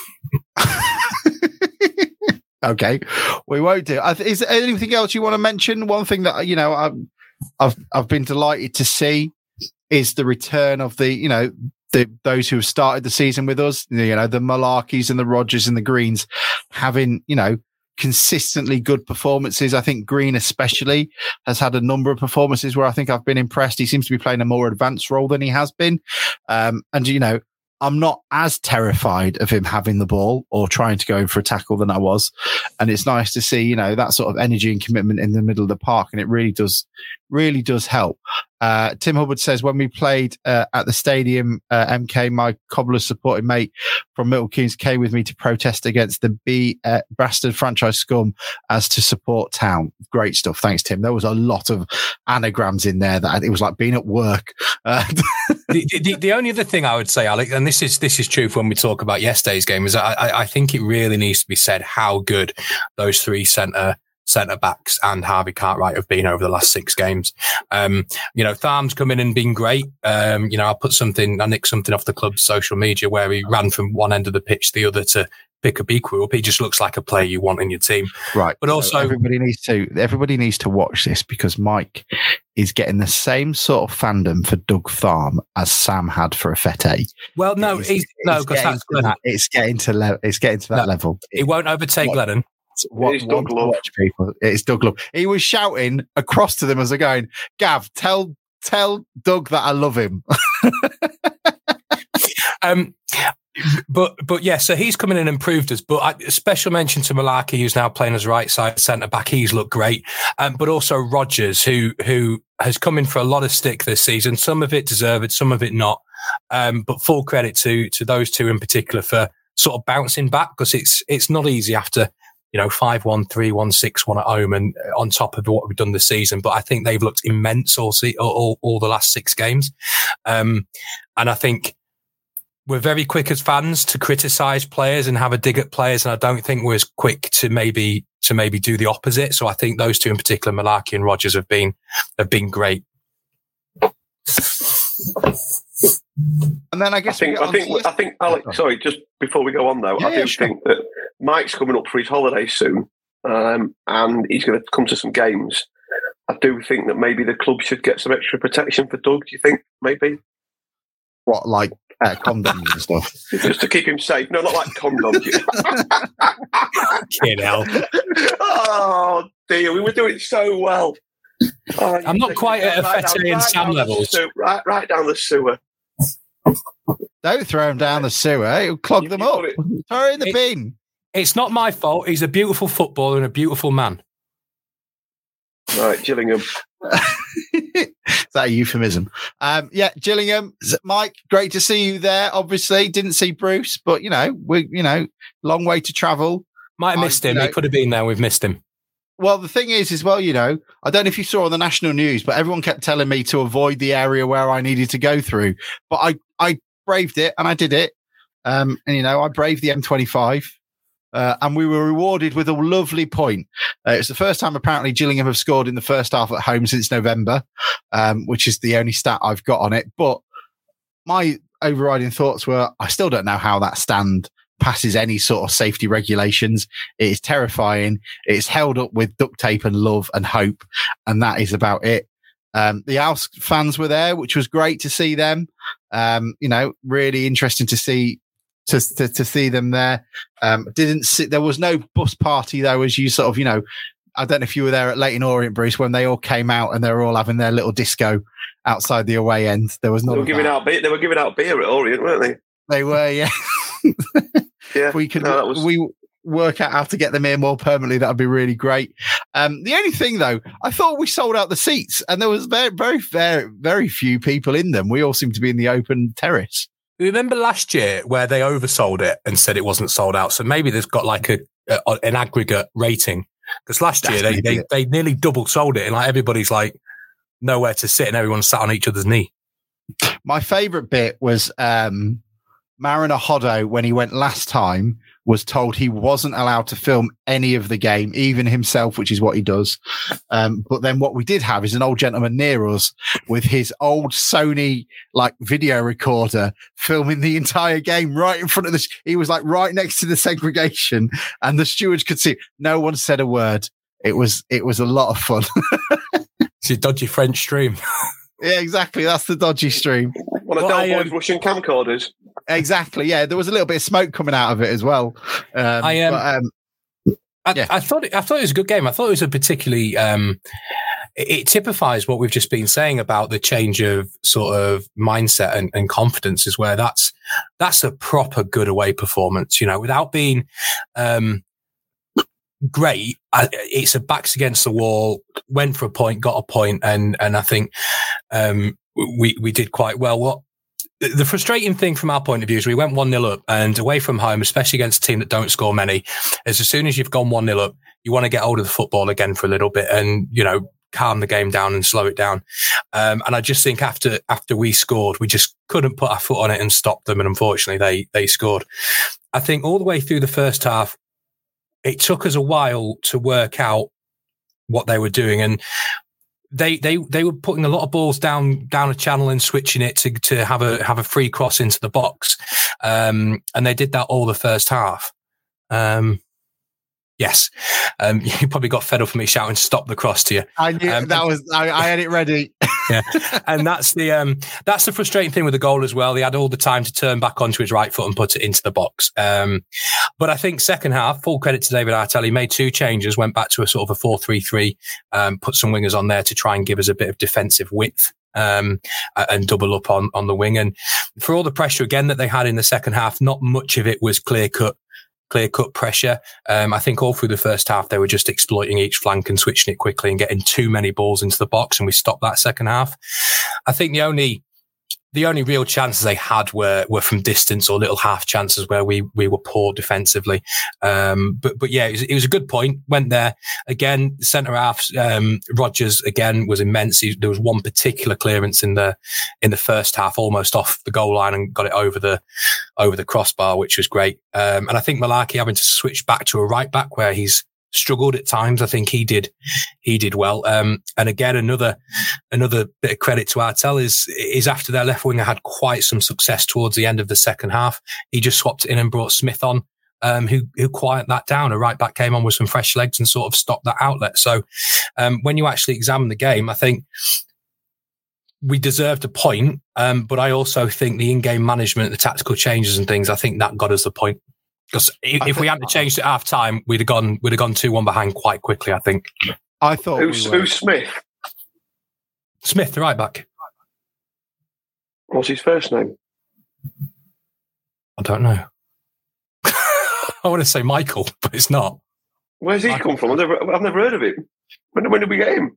Okay, we won't do. Is there anything else you want to mention? One thing that you know I've I've I've been delighted to see is the return of the you know the those who have started the season with us. You know the Malarkeys and the Rogers and the Greens having you know consistently good performances. I think Green especially has had a number of performances where I think I've been impressed. He seems to be playing a more advanced role than he has been, um, and you know. I'm not as terrified of him having the ball or trying to go in for a tackle than I was. And it's nice to see, you know, that sort of energy and commitment in the middle of the park. And it really does, really does help. Uh, Tim Hubbard says, when we played uh, at the stadium, uh, M K, my cobbler supporting mate from Milton Keynes came with me to protest against the B uh, bastard franchise scum as to support town. Great stuff. Thanks, Tim. There was a lot of anagrams in there that it was like being at work. Uh, the, the, the only other thing I would say, Alex, and this is this is true when we talk about yesterday's game, is I, I think it really needs to be said how good those three centre centre backs and Harvey Cartwright have been over the last six games. Um, you know, Tharm's come in and been great. Um, you know, I put something, I nicked something off the club's social media where he ran from one end of the pitch to the other to pick up equal up. He just looks like a player you want in your team. Right. But also so everybody needs to, everybody needs to watch this because Mike is getting the same sort of fandom for Doug Tharm as Sam had for Afete. Well, no, it's, he's, no, because that's that, it's getting to le- it's getting to that no, level. He won't overtake what, Lennon. What, it's Doug Love. Watch people. It's Doug Love. He was shouting across to them as they're going, Gav, tell tell Doug that I love him. um, but but yeah, so he's coming in and improved us. But I, special mention to Malarkey, who's now playing as right side centre back. He's looked great. Um, but also Rogers, who who has come in for a lot of stick this season. Some of it deserved, some of it not. Um, but full credit to to those two in particular for sort of bouncing back because it's it's not easy after. You know, five one, three one, six one at home and on top of what we've done this season. But I think they've looked immense all, all, all the last six games. Um, and I think we're very quick as fans to criticise players and have a dig at players. And I don't think we're as quick to maybe to maybe do the opposite. So I think those two in particular, Malarkey and Rogers, have been have been great. And then I guess I think I think I think Alex. Sorry, just before we go on though, yeah, I do yeah, sure. think that Mike's coming up for his holiday soon, um, and he's going to come to some games. I do think that maybe the club should get some extra protection for Doug. Do you think maybe? What, like uh, condoms and stuff? Just to keep him safe. No, not like condoms. Kid hell. Oh dear, we were doing so well. Oh, I'm not quite at Afete and Sam levels. Sewer, right, right down the sewer. Don't throw him down the sewer. It'll clog You- them you up. got it. Throw it in the It- bin. It's not my fault. He's a beautiful footballer and a beautiful man. Right, Gillingham. Is that a euphemism? Um, yeah, Gillingham. Mike, great to see you there. Obviously, didn't see Bruce, but you know, we, you know, long way to travel. Might have I- missed him. you know- He could have been there. We've missed him. Well, the thing is, as well, you know, I don't know if you saw on the national news, but everyone kept telling me to avoid the area where I needed to go through. But I, I braved it and I did it. Um, and, you know, I braved the M twenty-five uh, and we were rewarded with a lovely point. Uh, it's the first time apparently Gillingham have scored in the first half at home since November, um, which is the only stat I've got on it. But my overriding thoughts were, I still don't know how that stand passes any sort of safety regulations. It is terrifying. It's held up with duct tape and love and hope, and that is about it. Um, the Alps fans were there, which was great to see them. Um, you know, really interesting to see to to, to see them there. Um, didn't see, there was no bus party though, as you sort of, you know, I don't know if you were there at Leyton Orient, Bruce, when they all came out and they were all having their little disco outside the away end. There was none They were of giving that. out beer. They were giving out beer at Orient, weren't they? They were, yeah. Yeah. If we could no, that was... we work out how to get them here more permanently, that would be really great. Um, the only thing though, I thought we sold out the seats and there was very, very, very, very few people in them. We all seem to be in the open terrace. Remember last year where they oversold it and said it wasn't sold out? So maybe they've got like a, a an aggregate rating. Because last year they, they, they nearly double sold it and like everybody's like nowhere to sit and everyone's sat on each other's knee. My favourite bit was um, Mariner Hoddo, when he went last time, was told he wasn't allowed to film any of the game, even himself, which is what he does. Um, but then what we did have is an old gentleman near us with his old Sony like video recorder filming the entire game right in front of the, he was like right next to the segregation and the stewards could see. No one said a word. It was, it was a lot of fun. It's a dodgy French stream. Yeah, exactly. That's the dodgy stream. One of Well, Del I, Boy's um, Russian camcorders. Exactly. Yeah, there was a little bit of smoke coming out of it as well. Um, I, um, but, um, I, yeah. I thought it, I thought it was a good game. I thought it was a particularly um, it, it typifies what we've just been saying about the change of sort of mindset and, and confidence. Is where that's that's a proper good away performance. You know, without being um, great, I, it's a backs against the wall. Went for a point, got a point, and and I think um, we we did quite well. What the frustrating thing from our point of view is we went one nil up, and away from home, especially against a team that don't score many, is as soon as you've gone one nil up, you want to get hold of the football again for a little bit and, you know, calm the game down and slow it down. Um, and I just think after after we scored, we just couldn't put our foot on it and stop them. And unfortunately, they they scored. I think all the way through the first half, it took us a while to work out what they were doing. And They they they were putting a lot of balls down down a channel and switching it to to have a have a free cross into the box, um, and they did that all the first half. Um, yes, um, you probably got fed up with me shouting "Stop the cross" to you. I knew um, that was I, I had it ready. Yeah, and that's the um, that's the frustrating thing with the goal as well. He had all the time to turn back onto his right foot and put it into the box. Um, but I think second half, full credit to David Artelli, made two changes, went back to a sort of a four three three, um, put some wingers on there to try and give us a bit of defensive width. Um, and double up on, on the wing. And for all the pressure again that they had in the second half, not much of it was clear cut. Clear cut pressure. Um, I think all through the first half, they were just exploiting each flank and switching it quickly and getting too many balls into the box. And we stopped that second half. I think the only, the only real chances they had were, were from distance or little half chances where we, we were poor defensively. Um, but, but yeah, it was, it was a good point. Went there again, centre half, um, Rodgers again was immense. He, there was one particular clearance in the, in the first half, almost off the goal line and got it over the, over the crossbar, which was great. Um, and I think Malaki having to switch back to a right back where he's struggled at times. I think he did, he did well. Um, and again, another, another bit of credit to Artel is, is after their left winger had quite some success towards the end of the second half. He just swapped it in and brought Smith on, um, who, who quieted that down. A right back came on with some fresh legs and sort of stopped that outlet. So, um, when you actually examine the game, I think we deserved a point. Um, but I also think the in-game management, the tactical changes and things, I think that got us the point. Because if, if we hadn't changed at half time, we'd have gone, we'd have gone two one behind quite quickly, I think. I thought Who's, we were. who's Smith? Smith, the right back. What's his first name? I don't know. I want to say Michael, but it's not. Where's he Michael. come from? I've never, I've never heard of him. When, when did we get him?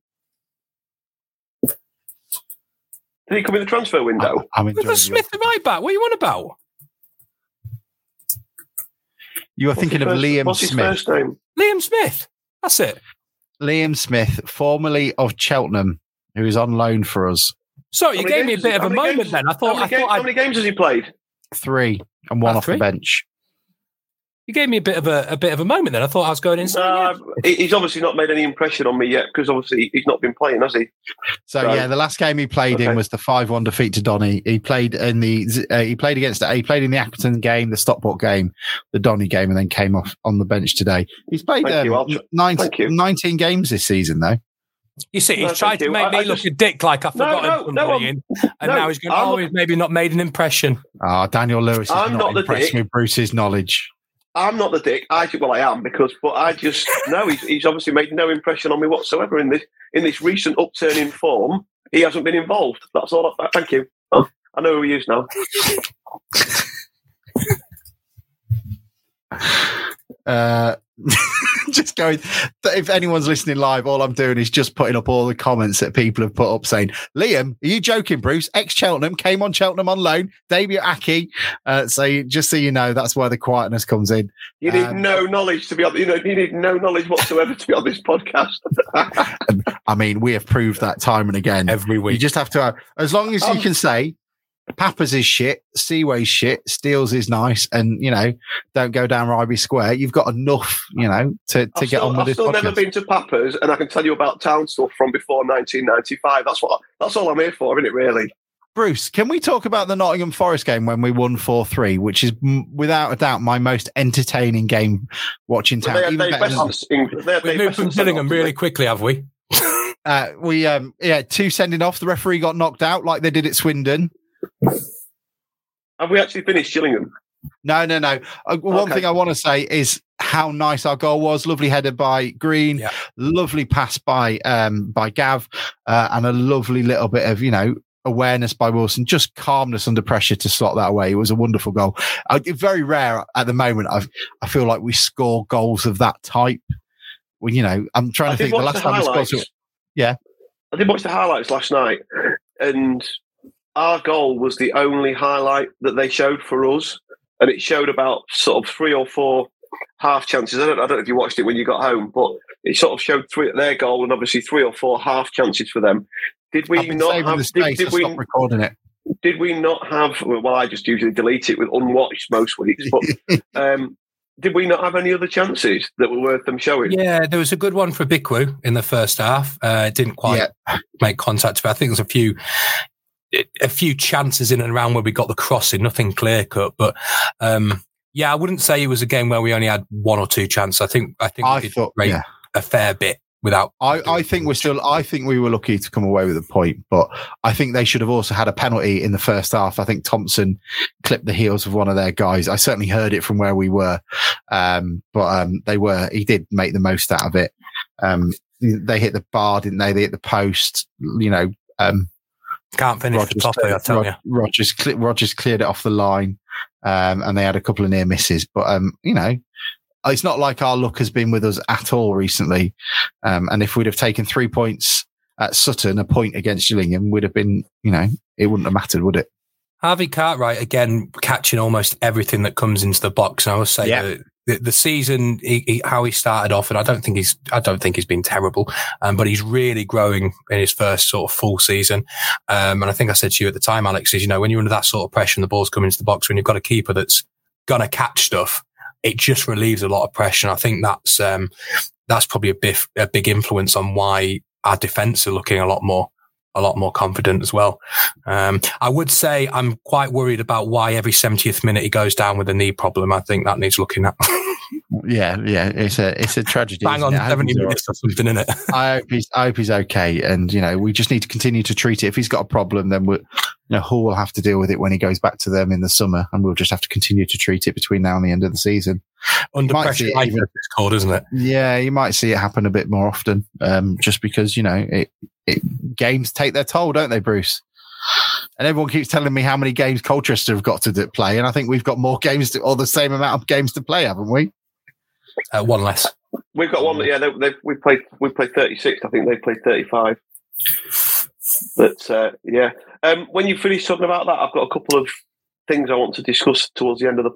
Did he come in the transfer window? I'm enjoying Who's Smith, the right back? What are you on about? You are What's thinking his of first- Liam What's his Smith. first name? Liam Smith. That's it. Liam Smith, formerly of Cheltenham, who is on loan for us. So you gave me a bit of a moment games, then. I thought. How many, I games, thought how many games has he played? Three and one Ah, off three? the bench. You gave me a bit of a, a bit of a moment then. I thought I was going insane. Uh, he's obviously not made any impression on me yet because obviously he's not been playing, has he? So, So- yeah, the last game he played Okay. in was the five one defeat to Donny. He played in the uh, he played against he played in the Accrington game, the Stockport game, the Donny game, and then came off on the bench today. He's played Thank um, you, I'll tr- nineteen, thank you. nineteen games this season, though. You see, No, he's tried thank to you. make I- me I look just- a dick, like I've No, forgotten no, no, somebody, I'm- in, and no, now he's going, I'm- oh, he's maybe not made an impression. Ah, Daniel Lewis is I'm not, not the impressed dick. with Bruce's knowledge. I'm not the dick. I well, I am because, but I just no. He's, he's obviously made no impression on me whatsoever in this in this recent upturn in form. He hasn't been involved. That's all. I, thank you. Oh, I know who he is now. Uh, just going. If anyone's listening live, all I'm doing is just putting up all the comments that people have put up saying, "Liam, are you joking? Bruce, ex Cheltenham, came on Cheltenham on loan, debut at Aki." Uh, so you, just so you know, that's where the quietness comes in. You need Um, no knowledge to be on. You know, you need no knowledge whatsoever to be on this podcast. I mean, we have proved that time and again. Every You week. just have to have, as long as you Um, can say, Papa's is shit, Seaway's shit, Steele's is nice, and you know, don't go down Ryby Square. You've got enough, you know, to, to I've get still, on with I've this still podcast. never been to Papa's, and I can tell you about town stuff from before nineteen ninety-five. That's what. That's all I'm here for, isn't it? Really. Bruce, can we talk about the Nottingham Forest game when we won four three, which is m- without a doubt my most entertaining game watching But town. they had Even Dave better than- Besson's in- they had We've Dave moved from Besson's sent Gillingham off, really didn't quickly, have we? uh, we um, yeah, two sending off. The referee got knocked out like they did at Swindon. they? Have we actually finished Gillingham? No, no, no. Uh, one Okay. thing I want to say is how nice our goal was. Lovely header by Green, Yeah. lovely pass by um, by Gav, uh, and a lovely little bit of, you know, awareness by Wilson. Just calmness under pressure to slot that away. It was a wonderful goal. Uh, very rare at the moment. I I feel like we score goals of that type. Well, you know, I'm trying I to did think the watch last the time we highlights. scored. Yeah. I did watch the highlights last night, and our goal was the only highlight that they showed for us, and it showed about sort of three or four half chances. I don't, I don't know if you watched it when you got home, but it sort of showed three their goal and obviously three or four half chances for them. Did we I've been not saving have? the Did, space. did I we? stopped recording it. Did we not have? Well, I just usually delete it with unwatched most weeks, but um, did we not have any other chances that were worth them showing? Yeah, there was a good one for Bikwu in the first half. Uh, it didn't quite make contact, but I think there's a few a few chances in and around where we got the crossing, nothing clear cut. But um, yeah, I wouldn't say it was a game where we only had one or two chances. I think I think we I did thought, rate yeah. a fair bit without. I, I think we're still. I think we were lucky to come away with a point, but I think they should have also had a penalty in the first half. I think Thompson clipped the heels of one of their guys. I certainly heard it from where we were, um, but um, they were. He did make the most out of it. Um, they hit the bar, didn't they? They hit the post. You know, um, Can't finish Rogers, the top I tell you. Rogers, Rogers cleared it off the line, um, and they had a couple of near misses. But um, you know. It's not like our luck has been with us at all recently. Um, and if we'd have taken three points at Sutton, a point against Gillingham, would have been, you know, it wouldn't have mattered, would it? Harvey Cartwright, again, catching almost everything that comes into the box. And I would say Yeah. that the, the season, he, he, how he started off, and I don't think he's, I don't think he's been terrible, um, but he's really growing in his first sort of full season. Um, and I think I said to you at the time, Alex, is, you know, when you're under that sort of pressure and the ball's coming into the box, when you've got a keeper that's going to catch stuff, it just relieves a lot of pressure. And I think that's, um, that's probably a big, a big influence on why our defence are looking a lot more, a lot more confident as well. Um, I would say I'm quite worried about why every seventieth minute he goes down with a knee problem. I think that needs looking at. Yeah, yeah, it's a it's a tragedy. Bang on isn't it? I hope seventy he's all minutes or something, in it. right. I hope he's I hope he's okay, and you know we just need to continue to treat it. If he's got a problem, then we, you know, Hull will have to deal with it when he goes back to them in the summer, and we'll just have to continue to treat it between now and the end of the season. Under might pressure, see it I even- think it's called, isn't it? Yeah, you might see it happen a bit more often, um, just because you know it, it. Games take their toll, don't they, Bruce? And everyone keeps telling me how many games Colchester have got to do, play, and I think we've got more games to, or the same amount of games to play, haven't we? Uh, one less. We've got one. Yeah, they, they, we played. We played thirty-six. I think they played thirty-five. But uh, yeah, um, when you finish talking about that, I've got a couple of things I want to discuss towards the end of the pod.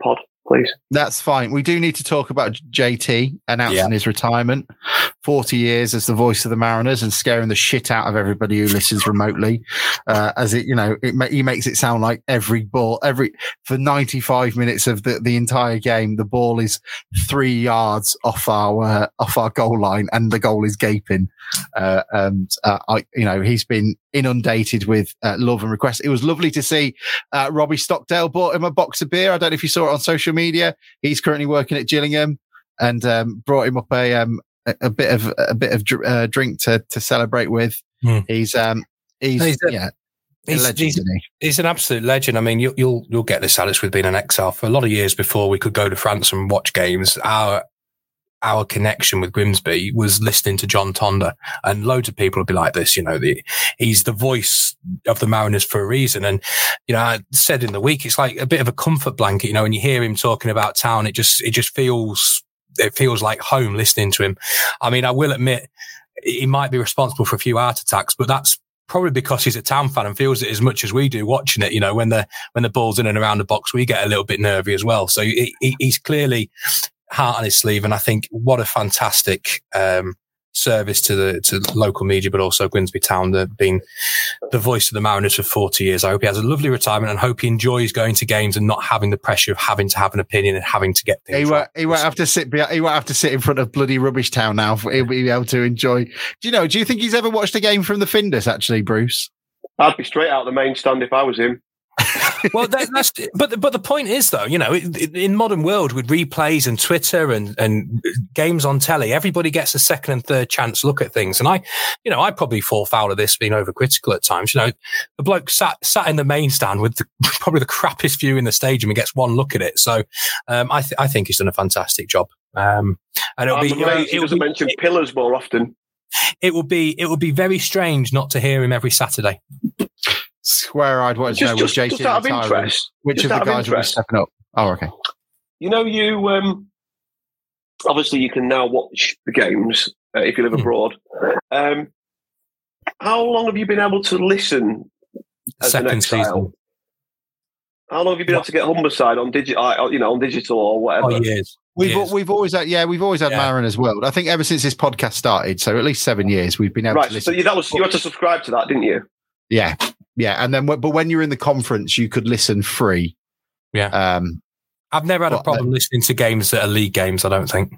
please. That's fine. We do need to talk about J T announcing Yeah. his retirement. forty years as the voice of the Mariners and scaring the shit out of everybody who listens remotely. Uh, as it, you know, it ma- he makes it sound like every ball, every for ninety-five minutes of the, the entire game, the ball is three yards off our uh, off our goal line and the goal is gaping. Uh, and uh, I, you know, he's been inundated with uh, love and requests. It was lovely to see uh, Robbie Stockdale bought him a box of beer. I don't know if you saw it on social media. He's currently working at Gillingham and um, brought him up a um, a, a bit of a bit of dr- uh, drink to to celebrate with. Hmm. He's um he's, He's a- yeah. a He's, legend, he's, isn't he? he's an absolute legend. I mean, you, you'll you'll get this, Alex, with being an exile. For a lot of years before we could go to France and watch games, our our connection with Grimsby was listening to John Tonda, and loads of people would be like this. You know, the, he's the voice of the Mariners for a reason. And you know, I said in the week, it's like a bit of a comfort blanket. You know, when you hear him talking about town, it just it just feels it feels like home listening to him. I mean, I will admit he might be responsible for a few heart attacks, but that's probably because he's a town fan and feels it as much as we do watching it. You know, when the when the ball's in and around the box, we get a little bit nervy as well. So he, he, he's clearly heart on his sleeve, and I think what a fantastic um, service to the to local media, but also Grimsby Town, that being the voice of the Mariners for forty years. I hope he has a lovely retirement and hope he enjoys going to games and not having the pressure of having to have an opinion and having to get things He right. won't, he won't have to sit. Be, he won't have to sit in front of bloody Rubbish Town now. He'll be able to enjoy. Do you know? Do you think he's ever watched a game from the Findus? Actually, Bruce. I'd be straight out the main stand if I was him. Well, that, that's but but the point is, though, you know, in modern world with replays and Twitter and and games on telly, everybody gets a second and third chance look at things. And I, you know, I probably fall foul of this, being overcritical at times. You know, the bloke sat sat in the main stand with the, probably the crappiest view in the stadium and gets one look at it. So um, I th- I think he's done a fantastic job. Um, and it'll I'm be, amazed he it'll doesn't be mention pillars more often. it will be it will be very strange not to hear him every Saturday. Where I'd want to know Just, was just, J T just out of retiring, interest. which just of the out of guys will be interest. stepping up? Oh, okay. You know, you um, obviously you can now watch the games uh, if you live Hmm. abroad. Um, how long have you been able to listen as an Second exile? season. How long have you been able to get Humberside on digital, you know, on digital or whatever? Oh, years. We've Years. we've always had yeah we've always had Yeah. Mariners World. I think ever since this podcast started, so at least seven years we've been able Right, to so listen. you, that was you had to subscribe to that, didn't you? Yeah, yeah, and then but when you're in the conference, you could listen free. Yeah. Um, I've never had a What, problem listening to games that are league games, I don't think.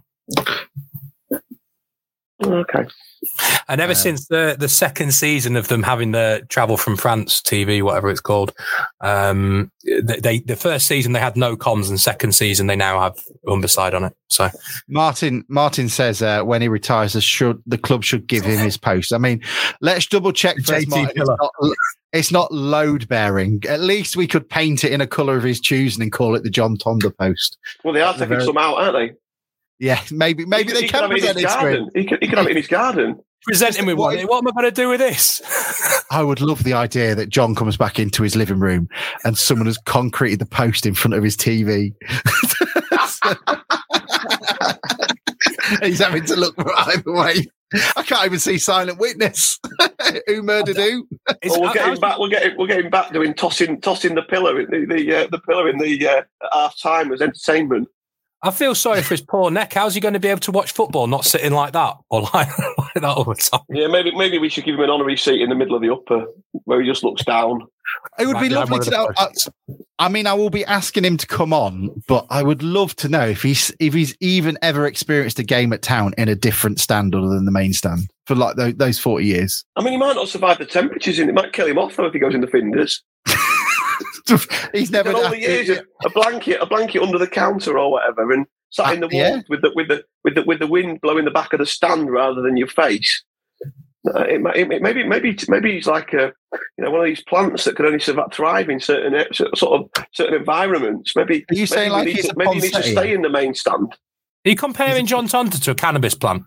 Okay. And ever Um, since the, the second season of them having the Travel from France T V, whatever it's called, um, they, they the first season they had no comms, and second season they now have Humberside on it. So Martin Martin says uh, when he retires, the should the club should give him his post. I mean, let's double check The first, J T Martin. It's pillar. not, it's not load bearing. At least we could paint it in a colour of his choosing and call it the John Tonda post. Well, they are The taking very- some out, aren't they? Yeah, maybe maybe he, they he can have it in present his it to him. garden. He can, he can have it in his garden. present him with what- one. What am I going to do with this? I would love the idea that John comes back into his living room and someone has concreted the post in front of his T V. He's having to look either way. I can't even see Silent Witness. Who murdered who? It's- Well, we'll I- get I him was- back. We'll get him. We'll get him back doing tossing, tossing the pillar in the the, uh, the pillar in the uh, half time as entertainment. I feel sorry for his poor neck. How's he going to be able to watch football not sitting like that or like, like that all the time? Yeah, maybe maybe we should give him an honorary seat in the middle of the upper where he just looks down. It would Right be behind lovely one to of the know. I, posts. I mean, I will be asking him to come on, but I would love to know if he's if he's even ever experienced a game at Town in a different stand other than the main stand for like those, those forty years. I mean, he might not survive the temperatures, and it might kill him off though if he goes in the Finders. He's never Never all the years, a blanket, a blanket under the counter or whatever, and sat in the Uh, yeah. warmth with the with the with the with the wind blowing the back of the stand rather than your face. Uh, it, might- it, maybe maybe maybe he's like a you know one of these plants that can only survive, thrive in certain uh, sort of certain environments. Maybe Are you saying maybe like we need he's to, a maybe he needs to poinsettia? stay in the main stand. Are you comparing John Tonda to a cannabis plant?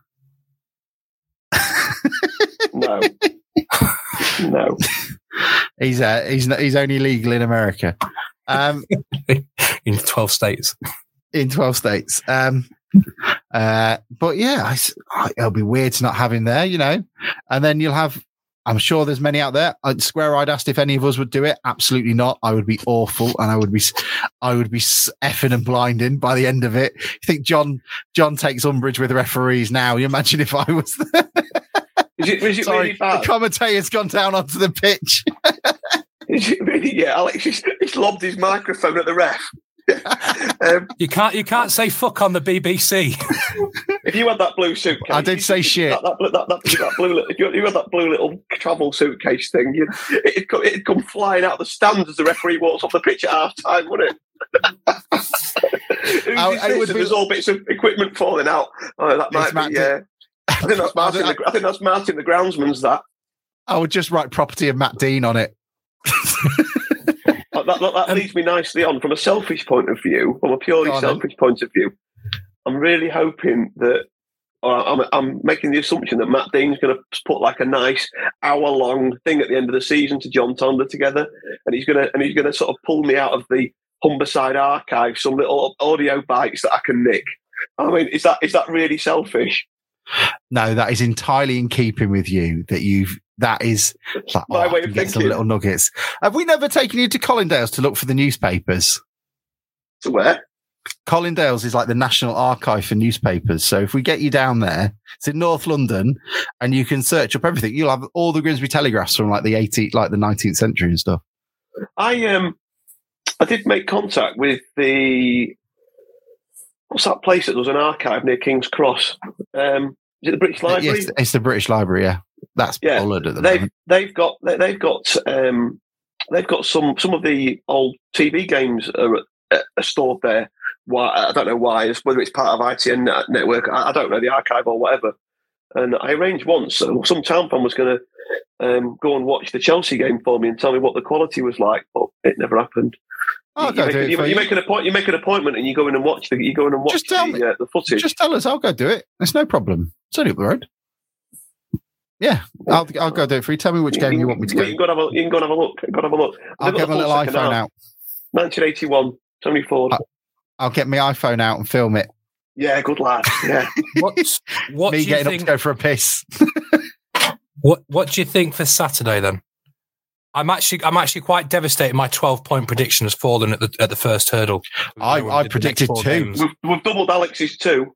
No, no. He's uh, he's not, he's only legal in America, um, In twelve states. in twelve states. Um, uh, but yeah, I s I it'll be weird to not have him there, you know. And then you'll have I'm sure there's many out there. I'd Square Eyed asked if any of us would do it. Absolutely not. I would be awful, and I would be, I would be effing and blinding by the end of it. You think John John takes umbrage with referees now? You imagine if I was there. Is it, is it Sorry, really bad? the commentator's gone down onto the pitch. Is it really? Yeah, Alex, he's, he's lobbed his microphone at the ref. um, You can't you can't say fuck on the B B C. if you had that blue suitcase, I did say shit. That, that, that, that, that blue, little- if you, you had that blue little travel suitcase thing, you, it'd, come, it'd come flying out the stands as the referee walks off the pitch at half time, wouldn't it? Oh, Who's it this? would And be- There's all bits of equipment falling out. Oh, that might It's Matt be. Uh, I think that's Martin. I- the, I think that's Martin, the groundsman's. That. I would just write property of Matt Dean on it. That, that, that Um, leads me nicely on from a selfish point of view, from a purely Go on, then. selfish point of view. I'm really hoping that, or I'm, I'm making the assumption that Matt Dean's going to put like a nice hour-long thing at the end of the season to John Tonda together, and he's going to and he's going to sort of pull me out of the Humberside archive some little audio bites that I can nick. I mean, is that is that really selfish? No, that is entirely in keeping with you. That you've that is like, My oh, way I can of get some thinking. little nuggets. Have we never taken you to Collindale's to look for the newspapers? To where? Collindale's is like the National Archive for newspapers. So if we get you down there, it's in North London, and you can search up everything. You'll have all the Grimsby Telegraphs from like the eighteenth, like the nineteenth century and stuff. I um, I did make contact with the what's that place that does an archive near King's Cross? Um, is it the British Library? Yes, it's the British Library. Yeah, that's Yeah, bollard at the they've moment. they've got they- they've got um, they've got some some of the old T V games are, are stored there. Why I don't know why, whether it's part of I T N net- network. I, I don't know, the archive or whatever. And I arranged once, so some town fan was going to um, go and watch the Chelsea game for me and tell me what the quality was like, but it never happened. I'll you, go make, do it you, for you you. make an appointment. You make an appointment, and you go in and watch the. You go in and watch Just tell the, me. uh, the footage. Just tell us. I'll go do it. It's no problem. It's only up the road. Yeah, I'll I'll go do it for you. Tell me which game you want me to You go. can go and have a, you can go and have a look. Go and have a look. I'll They've got get my the little full second iPhone half. out. nineteen eighty-one, Tony Ford. Uh, I'll get my iPhone out and film it. Yeah, good lad. Yeah. What's what Me do you getting up think? to go for a piss. What What do you think for Saturday then? I'm actually I'm actually quite devastated. My twelve point prediction has fallen at the at the first hurdle. I- When we I did the predicted next four two. games. we've, we've doubled Alex's two.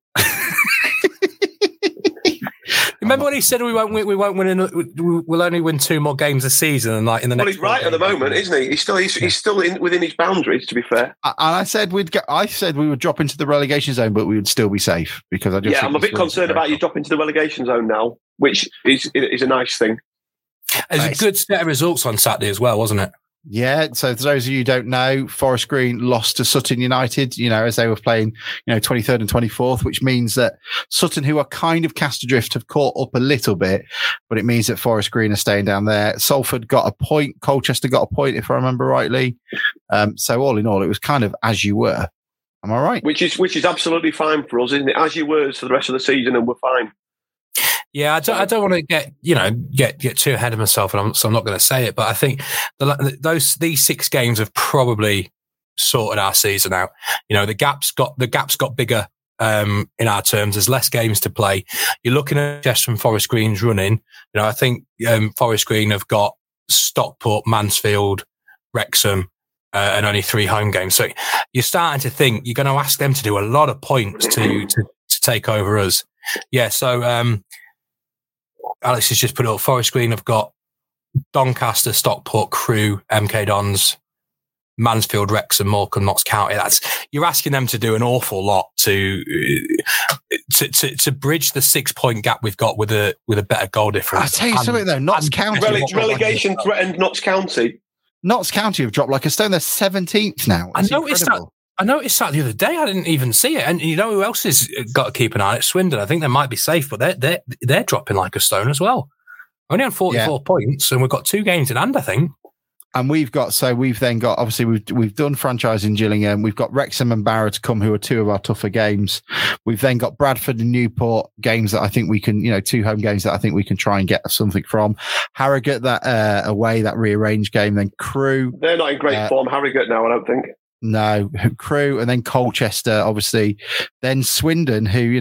Remember when he said we won't win, we won't win in, we'll only win two more games a season and like in the Well, next. he's right at the four games. moment, isn't he? He's still he's, he's still in within his boundaries. To be fair, And I said we'd get. I said we would drop into the relegation zone, but we would still be safe because I just. yeah, think I'm a this bit was concerned very about you tough. dropping to the relegation zone now, which is is a nice thing. There's Nice. a good set of results on Saturday as well, wasn't it? Yeah. So for those of you who don't know, Forest Green lost to Sutton United, you know, as they were playing, you know, twenty-third and twenty-fourth, which means that Sutton, who are kind of cast adrift, have caught up a little bit, but it means that Forest Green are staying down there. Salford got a point. Colchester got a point, if I remember rightly. Um, so all in all, it was kind of as you were. Am I right? Which is which is absolutely fine for us, isn't it? As you were for the rest of the season, and we're fine. Yeah, I don't. I don't want to get you know get get too ahead of myself, and I'm, so I'm not going to say it. But I think the, those these six games have probably sorted our season out. You know, the gaps got the gaps got bigger um, in our terms. There's less games to play. You're looking at just from Forest Green's running. You know, I think um, Forest Green have got Stockport, Mansfield, Wrexham, uh, and only three home games. So you're starting to think you're going to ask them to do a lot of points to to, to take over us. Yeah. So. Um, Alex has just put it up. Forest Green have got Doncaster, Stockport, Crewe, M K Dons, Mansfield, Wrexham, Morecambe, Notts County. That's you're asking them to do an awful lot to to to, to bridge the six point gap we've got with a with a better goal difference. I'll tell you And- something though. Notts and- County, Rele- have dropped like- relegation threatened Notts County. Notts County have dropped like a stone. They're seventeenth now. I It's noticed incredible. I noticed that the other day. I didn't even see it. And you know who else has got to keep an eye on it? Swindon. I think they might be safe, but they're they're they're dropping like a stone as well. Only on forty-four points, and we've got two games in hand, I think. And we've got, so we've then got, obviously we've, we've done franchise in Gillingham. We've got Wrexham and Barrow to come, who are two of our tougher games. We've then got Bradford and Newport games that I think we can, you know, two home games that I think we can try and get something from. Harrogate, that uh, away, that rearranged game. Then Crewe. They're not in great Uh, form. Harrogate now, I don't think. No, Crewe, and then Colchester, obviously. Then Swindon, who, you know,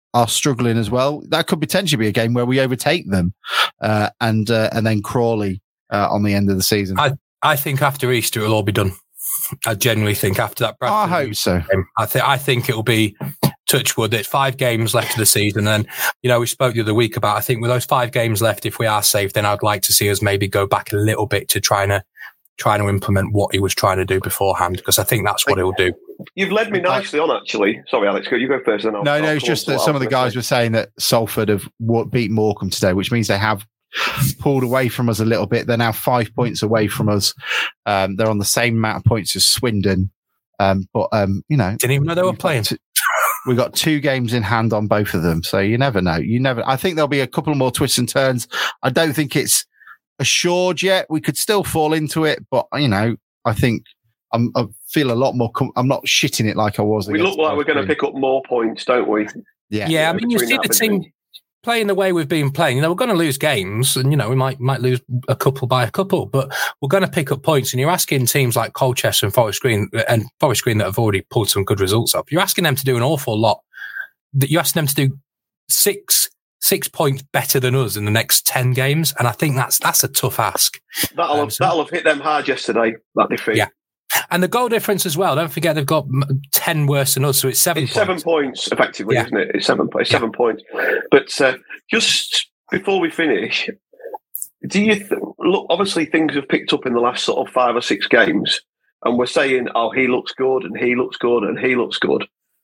are struggling as well. That could potentially be a game where we overtake them, uh, and uh, and then Crawley uh, on the end of the season. I I think after Easter it'll all be done. I genuinely think after that. Bradford I hope so. Game, I think I think it'll be touch wood. It's five games left of the season, and you know we spoke the other week about. I think with those five games left, if we are safe, then I'd like to see us maybe go back a little bit to trying to trying to implement what he was trying to do beforehand, because I think that's what he'll do. You've led me nicely on, actually. Sorry, Alex, you go first. Then I'll, no, I'll no, it's just that some of the guys say. were saying that Salford have beat Morecambe today, which means they have pulled away from us a little bit. They're now five points away from us. Um, they're on the same amount of points as Swindon. Um, but, um, you know. Didn't even know they were playing. Two, we got two games in hand on both of them. So you never know. You never, I think there'll be a couple more twists and turns. I don't think it's assured yet. We could still fall into it, but, you know, I think I'm, I feel a lot more. Com- I'm not shitting it like I was. We look like we're going to pick up more points, don't we? Yeah. Yeah. I mean, you see the team playing the way we've been playing. You know, we're going to lose games, and you know, we might might lose a couple by a couple, but we're going to pick up points. And you're asking teams like Colchester and Forest Green and Forest Green that have already pulled some good results up. You're asking them to do an awful lot. That you're asking them to do six. Six points better than us in the next ten games, and I think that's that's a tough ask. That'll Um, have, so- that'll have hit them hard yesterday. That defeat. Yeah. And the goal difference as well. Don't forget they've got m- ten worse than us, so it's seven. It's points. seven points effectively, Yeah. isn't it? It's seven. It's Yeah. seven points. But uh, just before we finish, do you th- look? Obviously, things have picked up in the last sort of five or six games, and we're saying, "Oh, he looks good, and he looks good, and he looks good."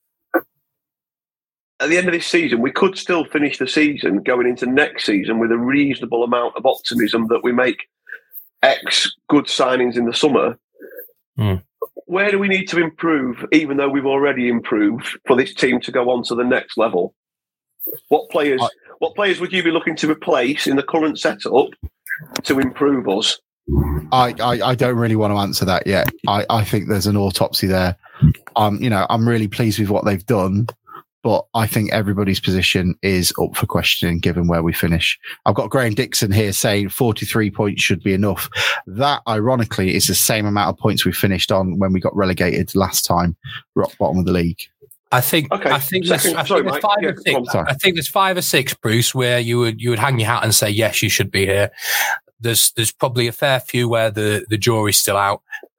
At the end of this season, we could still finish the season going into next season with a reasonable amount of optimism that we make X good signings in the summer. Mm. Where do we need to improve, even though we've already improved, for this team to go on to the next level? What players? I, what players would you be looking to replace in the current setup to improve us? I, I, I don't really want to answer that yet. I, I think there's an autopsy there. Um, you know, I'm really pleased with what they've done. But I think everybody's position is up for questioning given where we finish. I've got Graham Dixon here saying forty-three points should be enough. That, ironically, is the same amount of points we finished on when we got relegated last time, rock bottom of the league. I think. Okay. I think. Second- there's, I sorry, think there's Mike. five Yeah, or go on, six. sorry. I think there's five or six, Bruce, where you would you would hang your hat and say yes, you should be here. There's there's probably a fair few where the the jury's still out.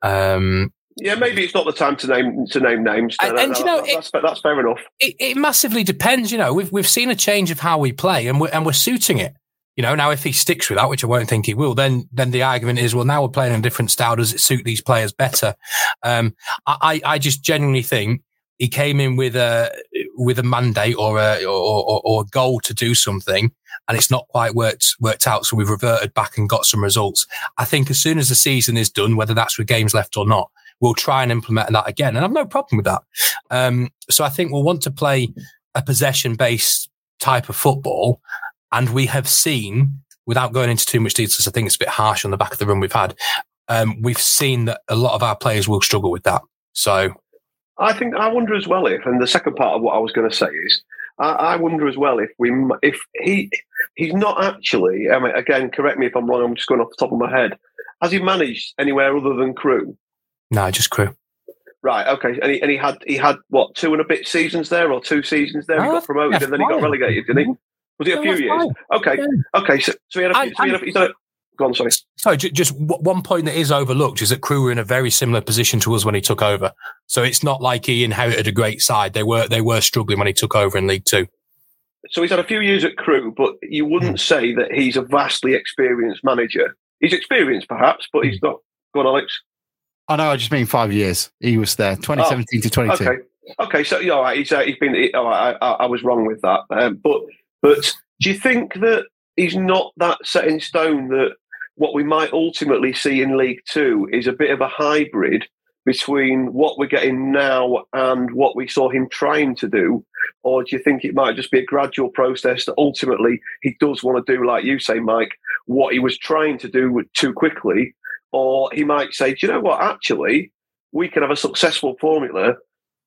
Um, Yeah, maybe it's not the time to name to name names. And- No, and no, you know, that- that's, that's fair enough. It, it massively depends. You know, we've we've seen a change of how we play, and we're and we're suiting it. You know, now if he sticks with that, which I won't think he will, then then the argument is, well, now we're playing in a different style. Does it suit these players better? Um, I I just genuinely think he came in with a with a mandate or a or, or, or a goal to do something, and it's not quite worked worked out. So we've reverted back and got some results. I think as soon as the season is done, whether that's with games left or not, we'll try and implement that again. And I've no problem with that. Um, so I think we'll want to play a possession-based type of football. And we have seen, without going into too much details, I think it's a bit harsh on the back of the run we've had. Um, we've seen that a lot of our players will struggle with that. So I think I wonder as well if, and the second part of what I was going to say is, I, I wonder as well if we if he he's not actually. I mean, again, correct me if I'm wrong. I'm just going off the top of my head. Has he managed anywhere other than Crewe? no, just Crewe. Right. Okay. And he, and he had he had what two and a bit seasons there, or two seasons there. He Oh, got promoted yeah, and then he got fine. relegated, didn't he? Was it a Yeah, few that's years? fine. Okay. Yeah. Okay. So, so he had a few. I- so he had a, he's done it. Go on. Sorry. Sorry, ju- just w- one point that is overlooked is that Crewe were in a very similar position to us when he took over. So it's not like he inherited a great side. They were they were struggling when he took over in League Two. So he's had a few years at Crewe, but you wouldn't say that he's a vastly experienced manager. He's experienced, perhaps, but he's not. Go on, Alex. I know, I just mean five years. He was there, twenty seventeen to twenty-two. Okay. Okay. So yeah, all right. He's uh, he's been. He, all right, I, I, I was wrong with that. Um, but but do you think that he's not that set in stone that what we might ultimately see in League Two is a bit of a hybrid between what we're getting now and what we saw him trying to do? Or do you think it might just be a gradual process that ultimately he does want to do, like you say, Mike, what he was trying to do too quickly? Or he might say, do you know what, actually, we can have a successful formula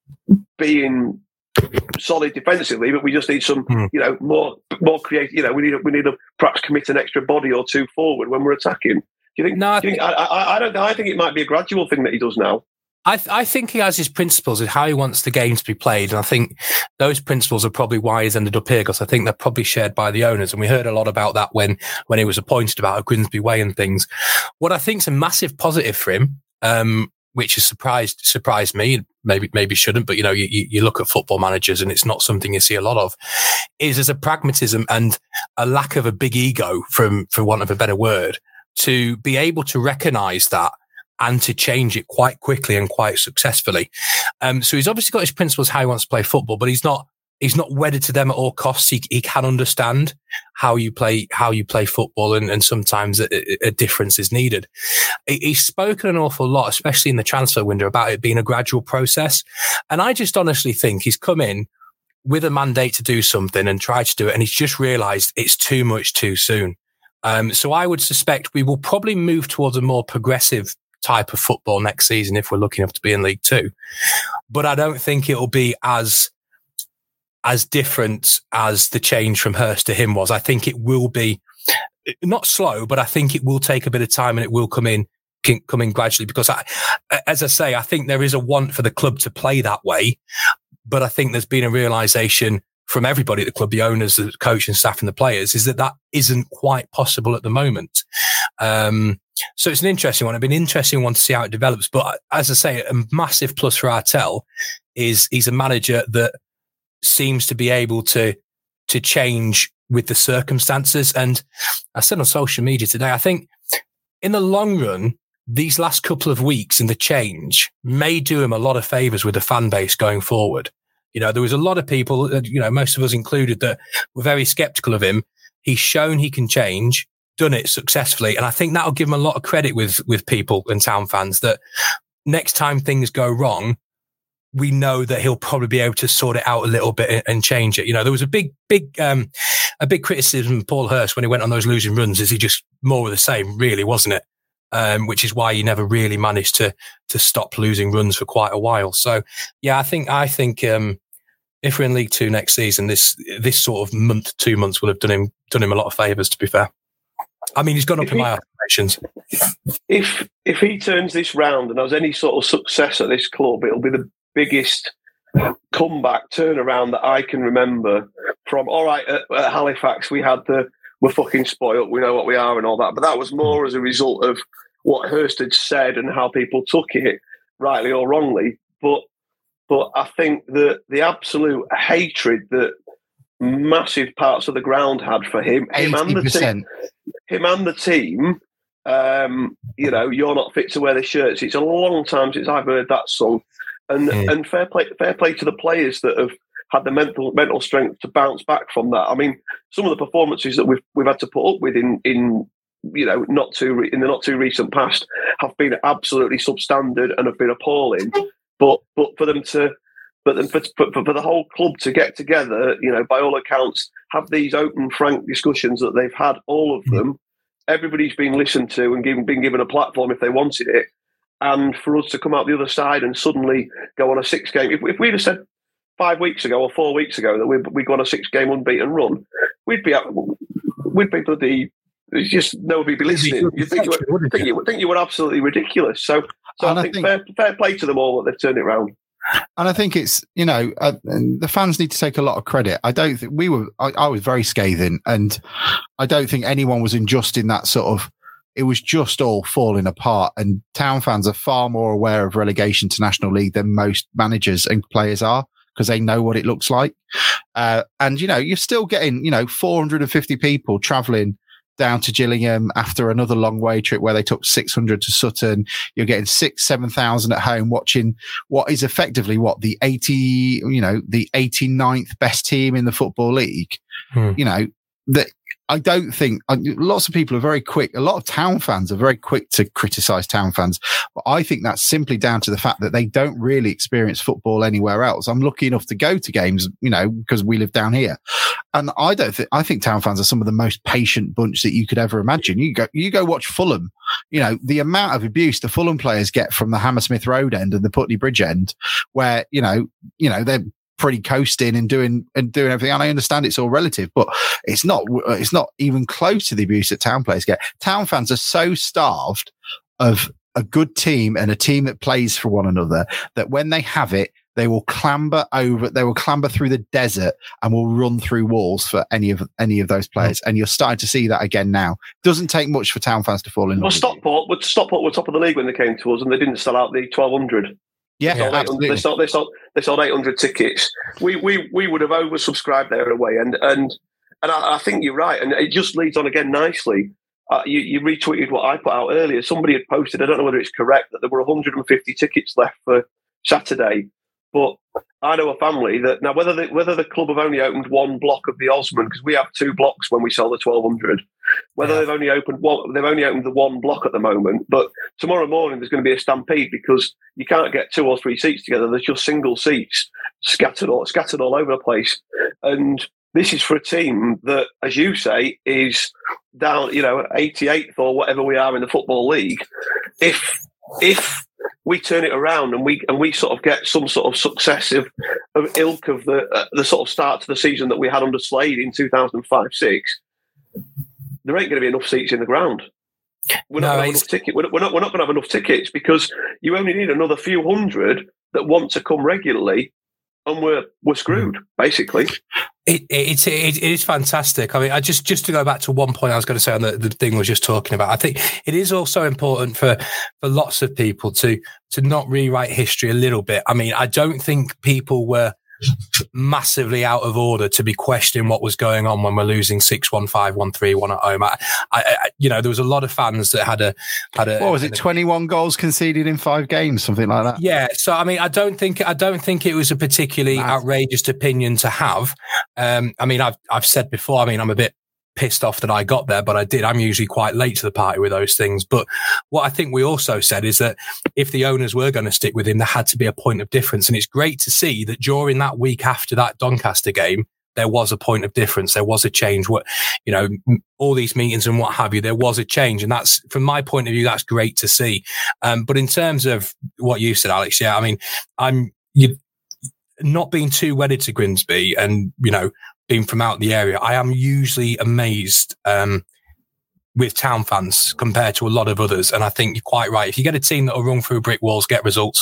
being solid defensively, but we just need some, Hmm. you know, more more creative. You know, we need we need to perhaps commit an extra body or two forward when we're attacking. Do you think? No, I do you think, I, I, I don't. I think it might be a gradual thing that he does now. I, th- I think he has his principles of how he wants the game to be played. And I think those principles are probably why he's ended up here, because I think they're probably shared by the owners. And we heard a lot about that when, when he was appointed about Grimsby Way and things. What I think is a massive positive for him, um, which has surprised, surprised me, maybe, maybe shouldn't, but you know, you, you look at football managers and it's not something you see a lot of, is there's a pragmatism and a lack of a big ego, from, for want of a better word, to be able to recognize that and to change it quite quickly and quite successfully. Um, so he's obviously got his principles how he wants to play football, but he's not, he's not wedded to them at all costs. He, he can understand how you play, how you play football, and, and sometimes a, a difference is needed. He, he's spoken an awful lot, especially in the transfer window, about it being a gradual process. And I just honestly think he's come in with a mandate to do something and try to do it, and he's just realized it's too much too soon. Um, so I would suspect we will probably move towards a more progressive type of football next season if we're lucky enough to be in League Two. But I don't think it'll be as as different as the change from Hurst to him was. I think it will be not slow, but I think it will take a bit of time and it will come in come in gradually, because I, as I say, I think there is a want for the club to play that way. But I think there's been a realization from everybody at the club, the owners, the coach and staff and the players, is that that isn't quite possible at the moment. Um, so it's an interesting one. It'd be an interesting one to see how it develops. But as I say, a massive plus for Artell is he's a manager that seems to be able to, to change with the circumstances. And I said on social media today, I think in the long run, these last couple of weeks and the change may do him a lot of favours with the fan base going forward. You know, there was a lot of people, you know, most of us included, that were very sceptical of him. He's shown he can change, done it successfully. And I think that'll give him a lot of credit with, with people and Town fans, that next time things go wrong, we know that he'll probably be able to sort it out a little bit and change it. You know, there was a big, big, um, a big criticism of Paul Hurst when he went on those losing runs. Is he just more of the same, really, wasn't it? Um, which is why he never really managed to, to stop losing runs for quite a while. So yeah, I think, I think, um, if we're in League Two next season, this, this sort of month, two months will have done him, done him a lot of favours, to be fair. I mean, he's gone up if in he, my estimations. If, if he turns this round and has any sort of success at this club, it'll be the biggest comeback turnaround that I can remember from, all right, at, at Halifax, we had the, we're fucking spoiled, we know what we are and all that. But that was more as a result of what Hurst had said and how people took it, rightly or wrongly. But but I think that the absolute hatred that massive parts of the ground had for him, him and the team, him and the team, um, you know, you're not fit to wear the shirts. It's a long time since I've heard that song. And mm. and fair play, fair play to the players that have had the mental mental strength to bounce back from that. I mean, some of the performances that we've we've had to put up with in in you know not too re- in the not too recent past have been absolutely substandard and have been appalling. But but for them to but then for, for for the whole club to get together, you know, by all accounts, have these open, frank discussions that they've had, all of them. Everybody's been listened to and given, been given a platform if they wanted it. And for us to come out the other side and suddenly go on a six game, if, if we'd have said five weeks ago or four weeks ago that we we go on a six game unbeaten run, we'd be we'd be bloody just nobody be listening. You think you would think you would think you were absolutely ridiculous. So, so I think, I think fair, fair play to them all that they've turned it around. And I think it's, you know, uh, the fans need to take a lot of credit. I don't think we were, I, I was very scathing, and I don't think anyone was unjust in that sort of, it was just all falling apart. And Town fans are far more aware of relegation to National League than most managers and players are, because they know what it looks like. Uh, and, you know, you're still getting, you know, four hundred fifty people traveling down to Gillingham after another long way trip where they took six hundred to Sutton. You're getting six, seven thousand at home watching what is effectively what the eighty, you know, the eighty-ninth best team in the Football League. Hmm. You know, that I don't think uh, lots of people are very quick. A lot of Town fans are very quick to criticize Town fans, but I think that's simply down to the fact that they don't really experience football anywhere else. I'm lucky enough to go to games, you know, because we live down here. And I don't think, I think Town fans are some of the most patient bunch that you could ever imagine. You go, you go watch Fulham, you know, the amount of abuse the Fulham players get from the Hammersmith Road end and the Putney Bridge end, where, you know, you know, they're pretty coasting and doing, and doing everything. And I understand it's all relative, but it's not, it's not even close to the abuse that Town players get. Town fans are so starved of, a good team and a team that plays for one another, that when they have it, they will clamber over, they will clamber through the desert and will run through walls for any of any of those players. And you're starting to see that again now. Doesn't take much for Town fans to fall in love Well, with Stockport, but Stockport were top of the league when they came to us, and they didn't sell out the twelve hundred. Yeah, They sold, absolutely. they sold, they sold, they sold eight hundred tickets. We we we would have oversubscribed there away, and and and I, I think you're right, and it just leads on again nicely. Uh, you, you retweeted what I put out earlier. Somebody had posted, I don't know whether it's correct, that there were one hundred fifty tickets left for Saturday. But I know a family that now whether the, whether the club have only opened one block of the Osman, because we have two blocks when we sell the twelve hundred. Whether yeah. they've only opened one, they've only opened the one block at the moment. But tomorrow morning there's going to be a stampede because you can't get two or three seats together. There's just single seats scattered all scattered all over the place. And this is for a team that, as you say, is down, you know, eighty-eighth or whatever we are in the Football League. If if we turn it around and we and we sort of get some sort of success of, of ilk of the uh, the sort of start to the season that we had under Slade in two thousand five six, there ain't going to be enough seats in the ground. We're not no, going to have enough ticket. We're not, we're not, we're not going to have enough tickets because you only need another few hundred that want to come regularly, and we're we're screwed basically. It, it, it, it is fantastic. I mean, I just, just to go back to one point I was going to say on the, the thing I was just talking about, I think it is also important for, for lots of people to, to not rewrite history a little bit. I mean, I don't think people were massively out of order to be questioning what was going on when we're losing six one, five one, three one at home. I, I, I, you know, there was a lot of fans that had a had a. What was it? twenty-one goals conceded in five games, something like that. Yeah. So I mean, I don't think I don't think it was a particularly Mad. outrageous opinion to have. Um, I mean, I've I've said before. I mean, I'm a bit pissed off that I got there, but I did. I'm usually quite late to the party with those things. But what I think we also said is that if the owners were going to stick with him, there had to be a point of difference. And it's great to see that during that week after that Doncaster game, there was a point of difference. There was a change. What, you know, all these meetings and what have you, there was a change. And that's, from my point of view, that's great to see. Um, but in terms of what you said, Alex, yeah, I mean, I'm you not being too wedded to Grimsby and, you know, being from out the area, I am usually amazed um, with Town fans compared to a lot of others. And I think you're quite right. If you get a team that will run through brick walls, get results,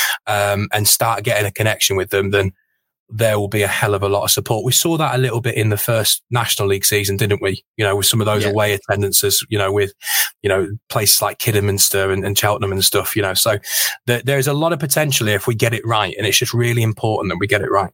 um, and start getting a connection with them, then there will be a hell of a lot of support. We saw that a little bit in the first National League season, didn't we? You know, with some of those yeah. away attendances, you know, with, you know, places like Kidderminster and, and Cheltenham and stuff, you know. So there, there's a lot of potential here if we get it right. And it's just really important that we get it right.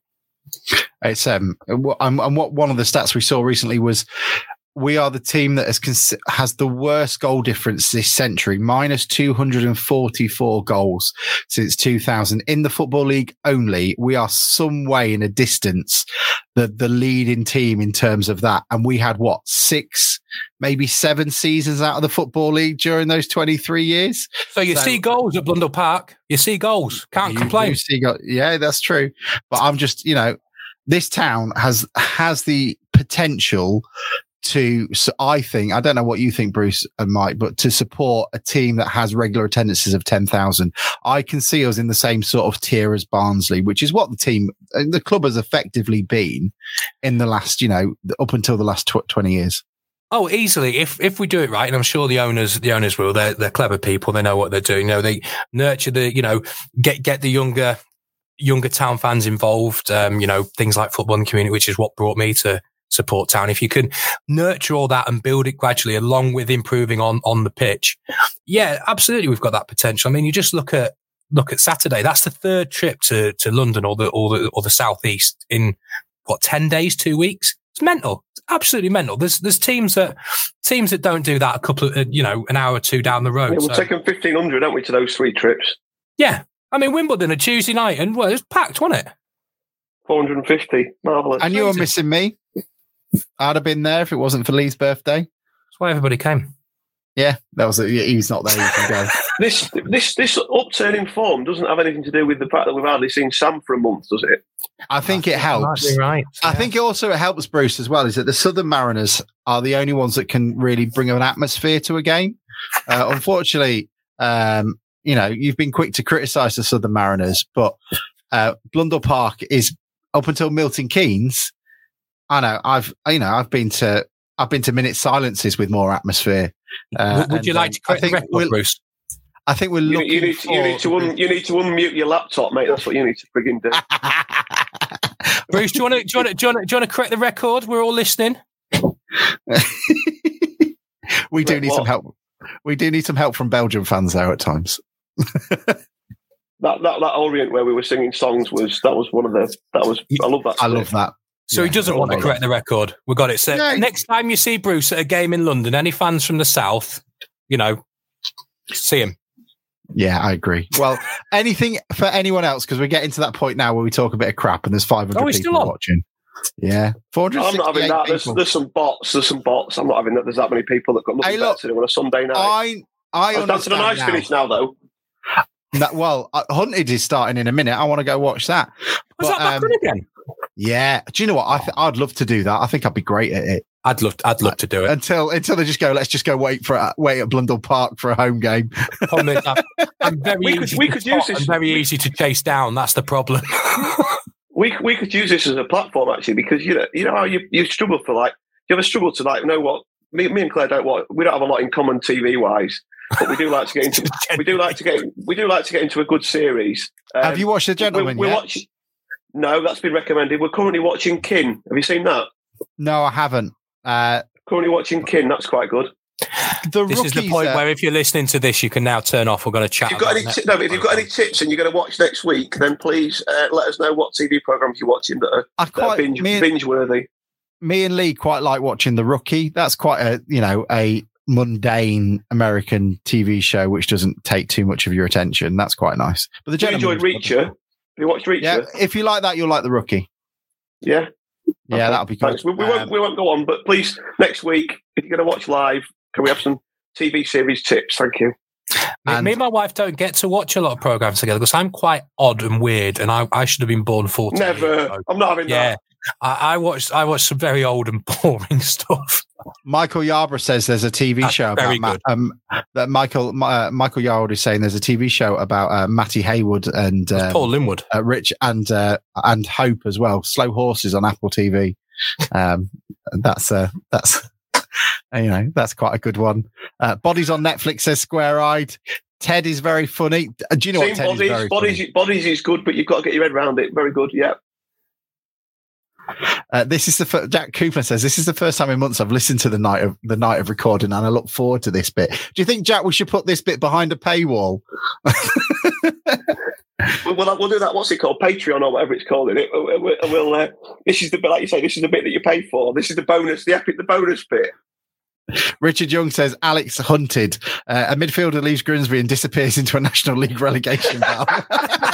It's um, and what one of the stats we saw recently was we are the team that has has the worst goal difference this century, minus two hundred forty-four goals since two thousand in the Football League only. We are some way in a distance the the leading team in terms of that, and we had what six, maybe seven seasons out of the Football League during those twenty-three years. So you so, see goals at Blundell Park. You see goals. Can't you, complain. You see go- yeah, that's true. But I'm just, you know, this town has has the potential to, so I think, I don't know what you think, Bruce and Mike, but to support a team that has regular attendances of ten thousand. I can see us in the same sort of tier as Barnsley, which is what the team, the club has effectively been in the last, you know, up until the last tw- twenty years. Oh, easily. If if we do it right, and I'm sure the owners the owners will. They're they're clever people. They know what they're doing. You know, they nurture the, you know, get get the younger younger Town fans involved. Um, you know, things like football and community, which is what brought me to support Town. If you can nurture all that and build it gradually along with improving on on the pitch, yeah, absolutely, we've got that potential. I mean, you just look at look at Saturday. That's the third trip to to London or the or the or the southeast in what ten days, two weeks. It's mental. It's absolutely mental. There's there's teams that teams that don't do that a couple of, you know, an hour or two down the road. Yeah, we're so. taking fifteen hundred, aren't we, to those three trips? Yeah. I mean, Wimbledon, a Tuesday night, and well, it was packed, wasn't it? four hundred fifty. Marvellous. And you were missing me. I'd have been there if it wasn't for Lee's birthday. That's why everybody came. Yeah, that was it. He's not there. You can go. This this this upturn in form doesn't have anything to do with the fact that we've hardly seen Sam for a month, does it? I think it helps. Right. I yeah. think also it helps, Bruce, as well, is that the Southern Mariners are the only ones that can really bring an atmosphere to a game. Uh, unfortunately, um, you know, you've been quick to criticise the Southern Mariners, but uh, Blundell Park is, up until Milton Keynes, I know I've, you know, I've been to, I've been to minute silences with more atmosphere. Uh, would would you and, like to correct um, the record, we'll, Bruce? I think we're You, looking you need to, for. you need to un, you need to unmute your laptop, mate. That's what you need to frigging do. Bruce, do you want to do you want to do you want to, do you want to correct the record? We're all listening. we do Right, need what? some help. We do need some help from Belgian fans there at times. That, that that Orient where we were singing songs was that was one of the that was I love that. I clip. love that. So Yeah. he doesn't want to correct the record. We got it. So Yeah. next time you see Bruce at a game in London, any fans from the south, you know, see him. Yeah, I agree. Well, anything for anyone else, because we're getting to that point now where we talk a bit of crap and there's five hundred Oh, he's people still on? watching. Yeah, four hundred I'm not having sixty-eight that. There's, people. there's some bots. There's some bots. I'm not having that. There's that many people that got nothing Hey, better look, to do on a Sunday night. I, I I was dancing understand on ice now. finish now, though. That, well, uh, Hunted is starting in a minute. I want to go watch that. Was But, that back um, on again? Yeah. Do you know what? I th- I'd love to do that. I think I'd be great at it. I'd love, to, I'd love to do it. Until until they just go, let's just go wait for a, wait at Blundell Park for a home game. Problem is, I'm, I'm very We could- easy we to could spot use this- and very easy to chase down. That's the problem. We we could use this as a platform actually because you know you know how you, you struggle for like you ever struggle to like know what me, me and Claire don't what we don't have a lot in common T V wise, but we do like to get into we do like to get we do like to get into a good series. Um, Have you watched The Gentleman we're, we're yet? watching, no, that's been recommended. We're currently watching Kin. Have you seen that? No, I haven't. Uh, Currently watching Kin. That's quite good. the This is the rookies, point uh, where if you're listening to this, you can now turn off. We're going to chat. If you've got about any Netflix ti- no, but if you've got any tips and you're going to watch next week, then please uh, let us know what T V programs you're watching that are, I that are quite binge, me, and- binge worthy. me and Lee quite like watching The Rookie. That's quite a you know a mundane American T V show which doesn't take too much of your attention. That's quite nice. But the You Gentleman enjoyed was- Reacher? Have you watched Reacher? Yeah, if you like that, you'll like The Rookie. Yeah. Yeah, Okay, that'll be good. thanks. We, we, Um, won't, we won't go on, but please, next week, if you're going to watch live, can we have some T V series tips? Thank you. Me, And- me and my wife don't get to watch a lot of programs together because I'm quite odd and weird, and I, I should have been born forty. Never. years ago. I'm not having Yeah, that. I, I watched I watched some very old and boring stuff. Michael Yarbrough says there's a T V That's show very about Ma- um, that Michael uh, Michael Yarbrough is saying there's a T V show about uh, Matty Haywood and It was um, Paul Linwood. uh, Rich and uh, and Hope as well. Slow Horses on Apple T V. Um, that's uh, that's you know that's quite a good one. Uh, Bodies on Netflix says Square Eyed. Ted is very funny. Uh, Do you know Seen what Ted bodies, is very bodies, funny? bodies is good, but you've got to get your head around it. Very good, yeah. Uh, this is the fir- Jack Cooper says this is the first time in months I've listened to the night of the night of recording, and I look forward to this bit. Do you think, Jack, we should put this bit behind a paywall? We'll, we'll, we'll do that. What's it called? Patreon or whatever it's called. In it, we'll. we'll, we'll uh, this is the bit, like you say. This is the bit that you pay for. This is the bonus, the epic, the bonus bit. Richard Young says Alex Hunted. Uh, a midfielder leaves Grimsby and disappears into a National League relegation battle.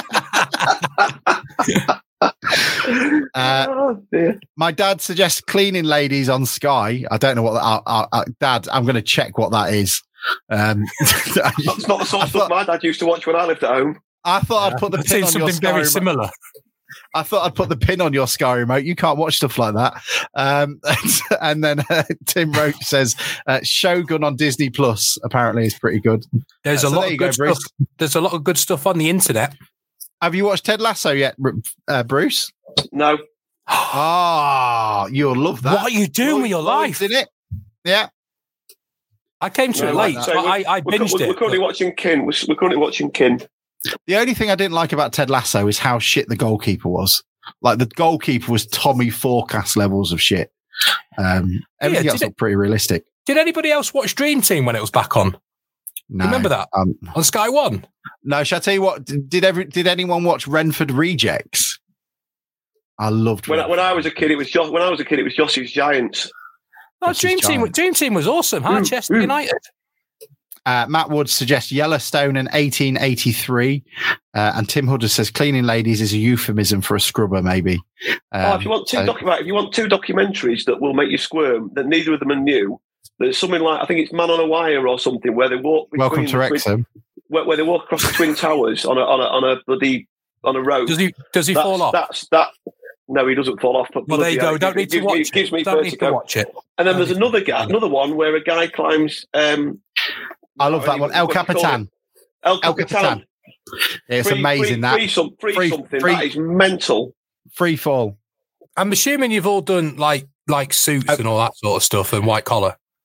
uh, Oh dear. my dad suggests Cleaning Ladies on Sky. I don't know what that. Uh, uh, uh, Dad, I'm going to check what that is. Um, That's not the sort I of stuff thought, my dad used to watch when I lived at home. I thought I'd put the I've pin seen on your something Sky very remote. similar. I thought I'd put the pin on your Sky remote. You can't watch stuff like that. Um, and then uh, Tim Roach says uh, Shogun on Disney Plus apparently is pretty good. There's Uh, a so lot there of you go, good Bruce. stuff. There's a lot of good stuff on the internet. Have you watched Ted Lasso yet, uh, Bruce? No, Ah, you'll love that. What are you doing with your Lloyd's life? in it? Yeah. I came to no it late. like so that. I, I we're, binged we're, it. we're currently but- watching Kin. We're, we're currently watching Kin. The only thing I didn't like about Ted Lasso is how shit the goalkeeper was. Like the goalkeeper was Tommy Forecast levels of shit. Um, everything Yeah, else did looked pretty realistic. Did anybody else watch Dream Team when it was back on? No. Remember that? Um, On Sky One? no, shall I tell you what? Did every did anyone watch Renford Rejects? I loved When, I- Renford. when I was a kid, it was jo- when I was a kid, it was Jossie's Giants. Oh, That's Dream his Team, giant. Dream Team was awesome, huh? Mm, Chester mm. United. Uh, Matt Wood suggests Yellowstone in eighteen eighty-three. Uh, and Tim Hudder says Cleaning Ladies is a euphemism for a scrubber, maybe. Um, oh, if you want two so- docu- if you want two documentaries that will make you squirm, that neither of them are new. There's something like I think it's Man on a Wire or something where they walk. Between Welcome to the twin- Wrexham. where, where they walk across the twin towers on a on a on a bloody on a road. Does he does he that's, fall off? That's that. No, he doesn't fall off. But Well, there you bloody go. hell, Don't it need to gives me- watch it gives me it. Don't need to vertigo. watch it. And then there's Don't another need to guy, watch it. another one where a guy climbs. Um, I love that what one. do you- El what do you call Capitan. it? El El Capitan. Capitan. It's Free- amazing free, that. free, some, free, Free- something. free- That is mental. Free fall. I'm assuming you've all done like like suits Uh, and all that sort of stuff and white collar.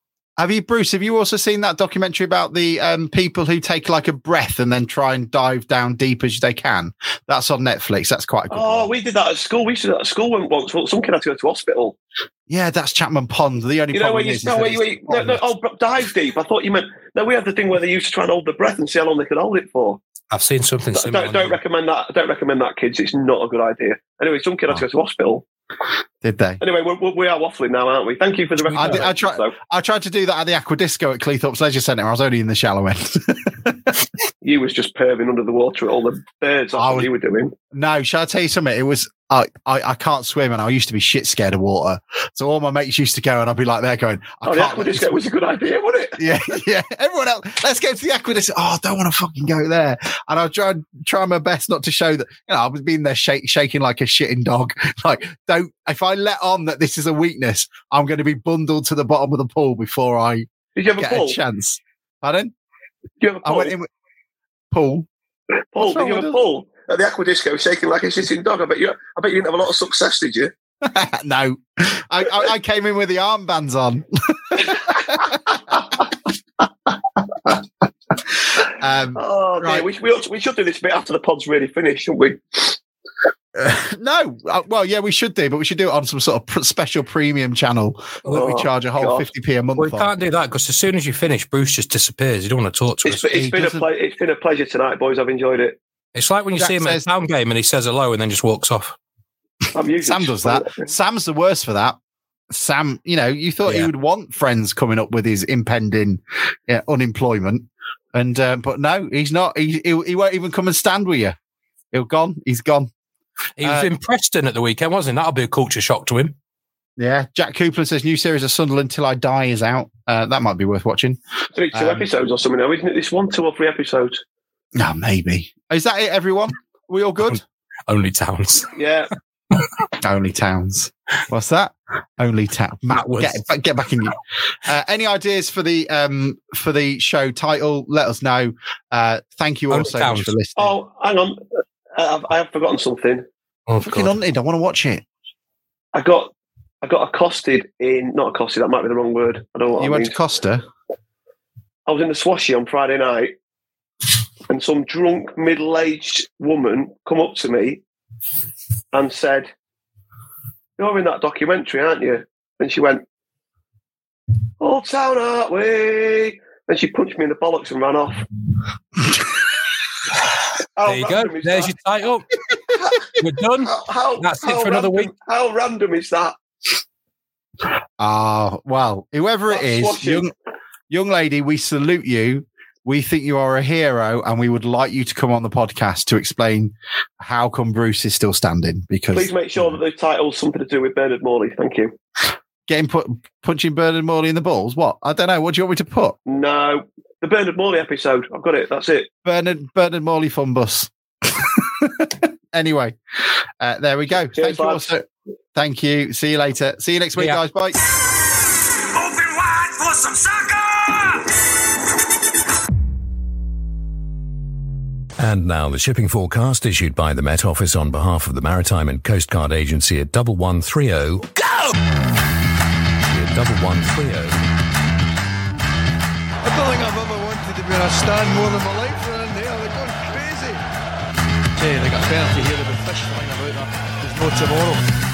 Have you, Bruce, have you also seen that documentary about the um, people who take like a breath and then try and dive down deep as they can? That's on Netflix. That's quite a good Oh, one. we did that at school. We used to do that at school once. Some kid had to go to hospital. Yeah, that's Chapman Pond. The only You know, problem where you, is, no, is where that you, it's no, no, oh, but dive deep. I thought you meant, no, we had the thing where they used to try and hold the breath and see how long they could hold it for. I've seen something similar. Don't, don't recommend that. Don't recommend that, kids. It's not a good idea. Anyway, some kid had to go to hospital. Did they? Anyway, we're, we are waffling now, aren't we? Thank you for the I, did, I, try, so. I tried to do that at the Aqua Disco at Cleethorpes Leisure Centre. I was only in the shallow end. You was just perving under the water at all the birds. That's I what was- you were doing. No, shall I tell you something? It was I, I I can't swim, and I used to be shit scared of water. So all my mates used to go, and I'd be like there going, I Oh, the can't aqua let this- disco was a good idea, wasn't it? Yeah, yeah. Everyone else, let's go to the Aqua Disco. Oh, I don't want to fucking go there. And I tried try my best not to show that. You know, I was being there shake, shaking like a shitting dog. Like, don't. If I let on that this is a weakness, I'm going to be bundled to the bottom of the pool before I Did you have a get pool? a chance. Pardon? Did you have a I pool? went in with pool. Paul, What's did you wrong have a with pull at the Aqua Disco, shaking like a sitting dog? I bet you. I bet you didn't have a lot of success, did you? No, I, I, I came in with the armbands on. um, Oh, dear. right. we, we, ought to- we should do this bit after the pod's really finished, shouldn't we? no, uh, well, yeah, we should do, but we should do it on some sort of pr- special premium channel that we Oh, charge a whole God. fifty p a month Well, you on. can't do that because as soon as you finish, Bruce just disappears. You don't want to talk to It's, us. it's he been a doesn't- ple- it's been a pleasure tonight, boys. I've enjoyed it. It's like when you Jack see him says- at a town game and he says hello and then just walks off. I'm usually Sam does that. Sam's the worst for that. Sam, you know, you thought he Yeah. would want friends coming up with his impending yeah, unemployment, and uh, but no, he's not. He, he he won't even come and stand with you. He'll gone. He's gone. He was Uh, in Preston at the weekend, wasn't he? That'll be a culture shock to him. Yeah. Jack Coupland says new series of Sunderland Till I Die is out. Uh, that might be worth watching. Three, two Um, episodes or something now, isn't it? This one, two or three episodes. No, maybe. Is that it, everyone? We all good? Only towns. Yeah. Only towns. What's that? Only town. Matt, That was- get, get back in you. Uh, any ideas for the um for the show title? Let us know. Uh, thank you all Only so towns. much for listening. Oh, hang on. Uh, I've, I have forgotten something. Oh, Fucking God. hunted. I want to watch it. I got I got accosted in, not accosted, that might be the wrong word. I don't know what You I went mean. to Costa? I was in the Swashy on Friday night and some drunk middle-aged woman come up to me and said, "You're in that documentary, aren't you?" And she went, "Old Town, aren't we?" And she punched me in the bollocks and ran off. How There you go. random is There's that? your title. We're done. How, how, That's it how for another random- week. How random is that? Ah, well, whoever it That's is, watching. young, young lady, we salute you. We think you are a hero, and we would like you to come on the podcast to explain how come Bruce is still standing. Because Please make sure that the title's something to do with Bernard Morley. Thank you. getting put punching Bernard Morley in the balls. What? I don't know. What do you want me to put? No, the Bernard Morley episode. I've got it. That's it. Bernard Bernard Morley fun bus. Anyway, uh, there we go. Cheers, Thank you. lads. Also. Thank you. See you later. See you next week, Yeah. guys. Bye. Open wide for some soccer! And now the shipping forecast issued by the Met Office on behalf of the Maritime and Coast Guard Agency at one one three zero. Go! At one one three zero. I don't think I've ever wanted to be in a stand more than my life around there. They're going crazy. Say, they got a penalty here, they've been fish flying about that. There's no tomorrow.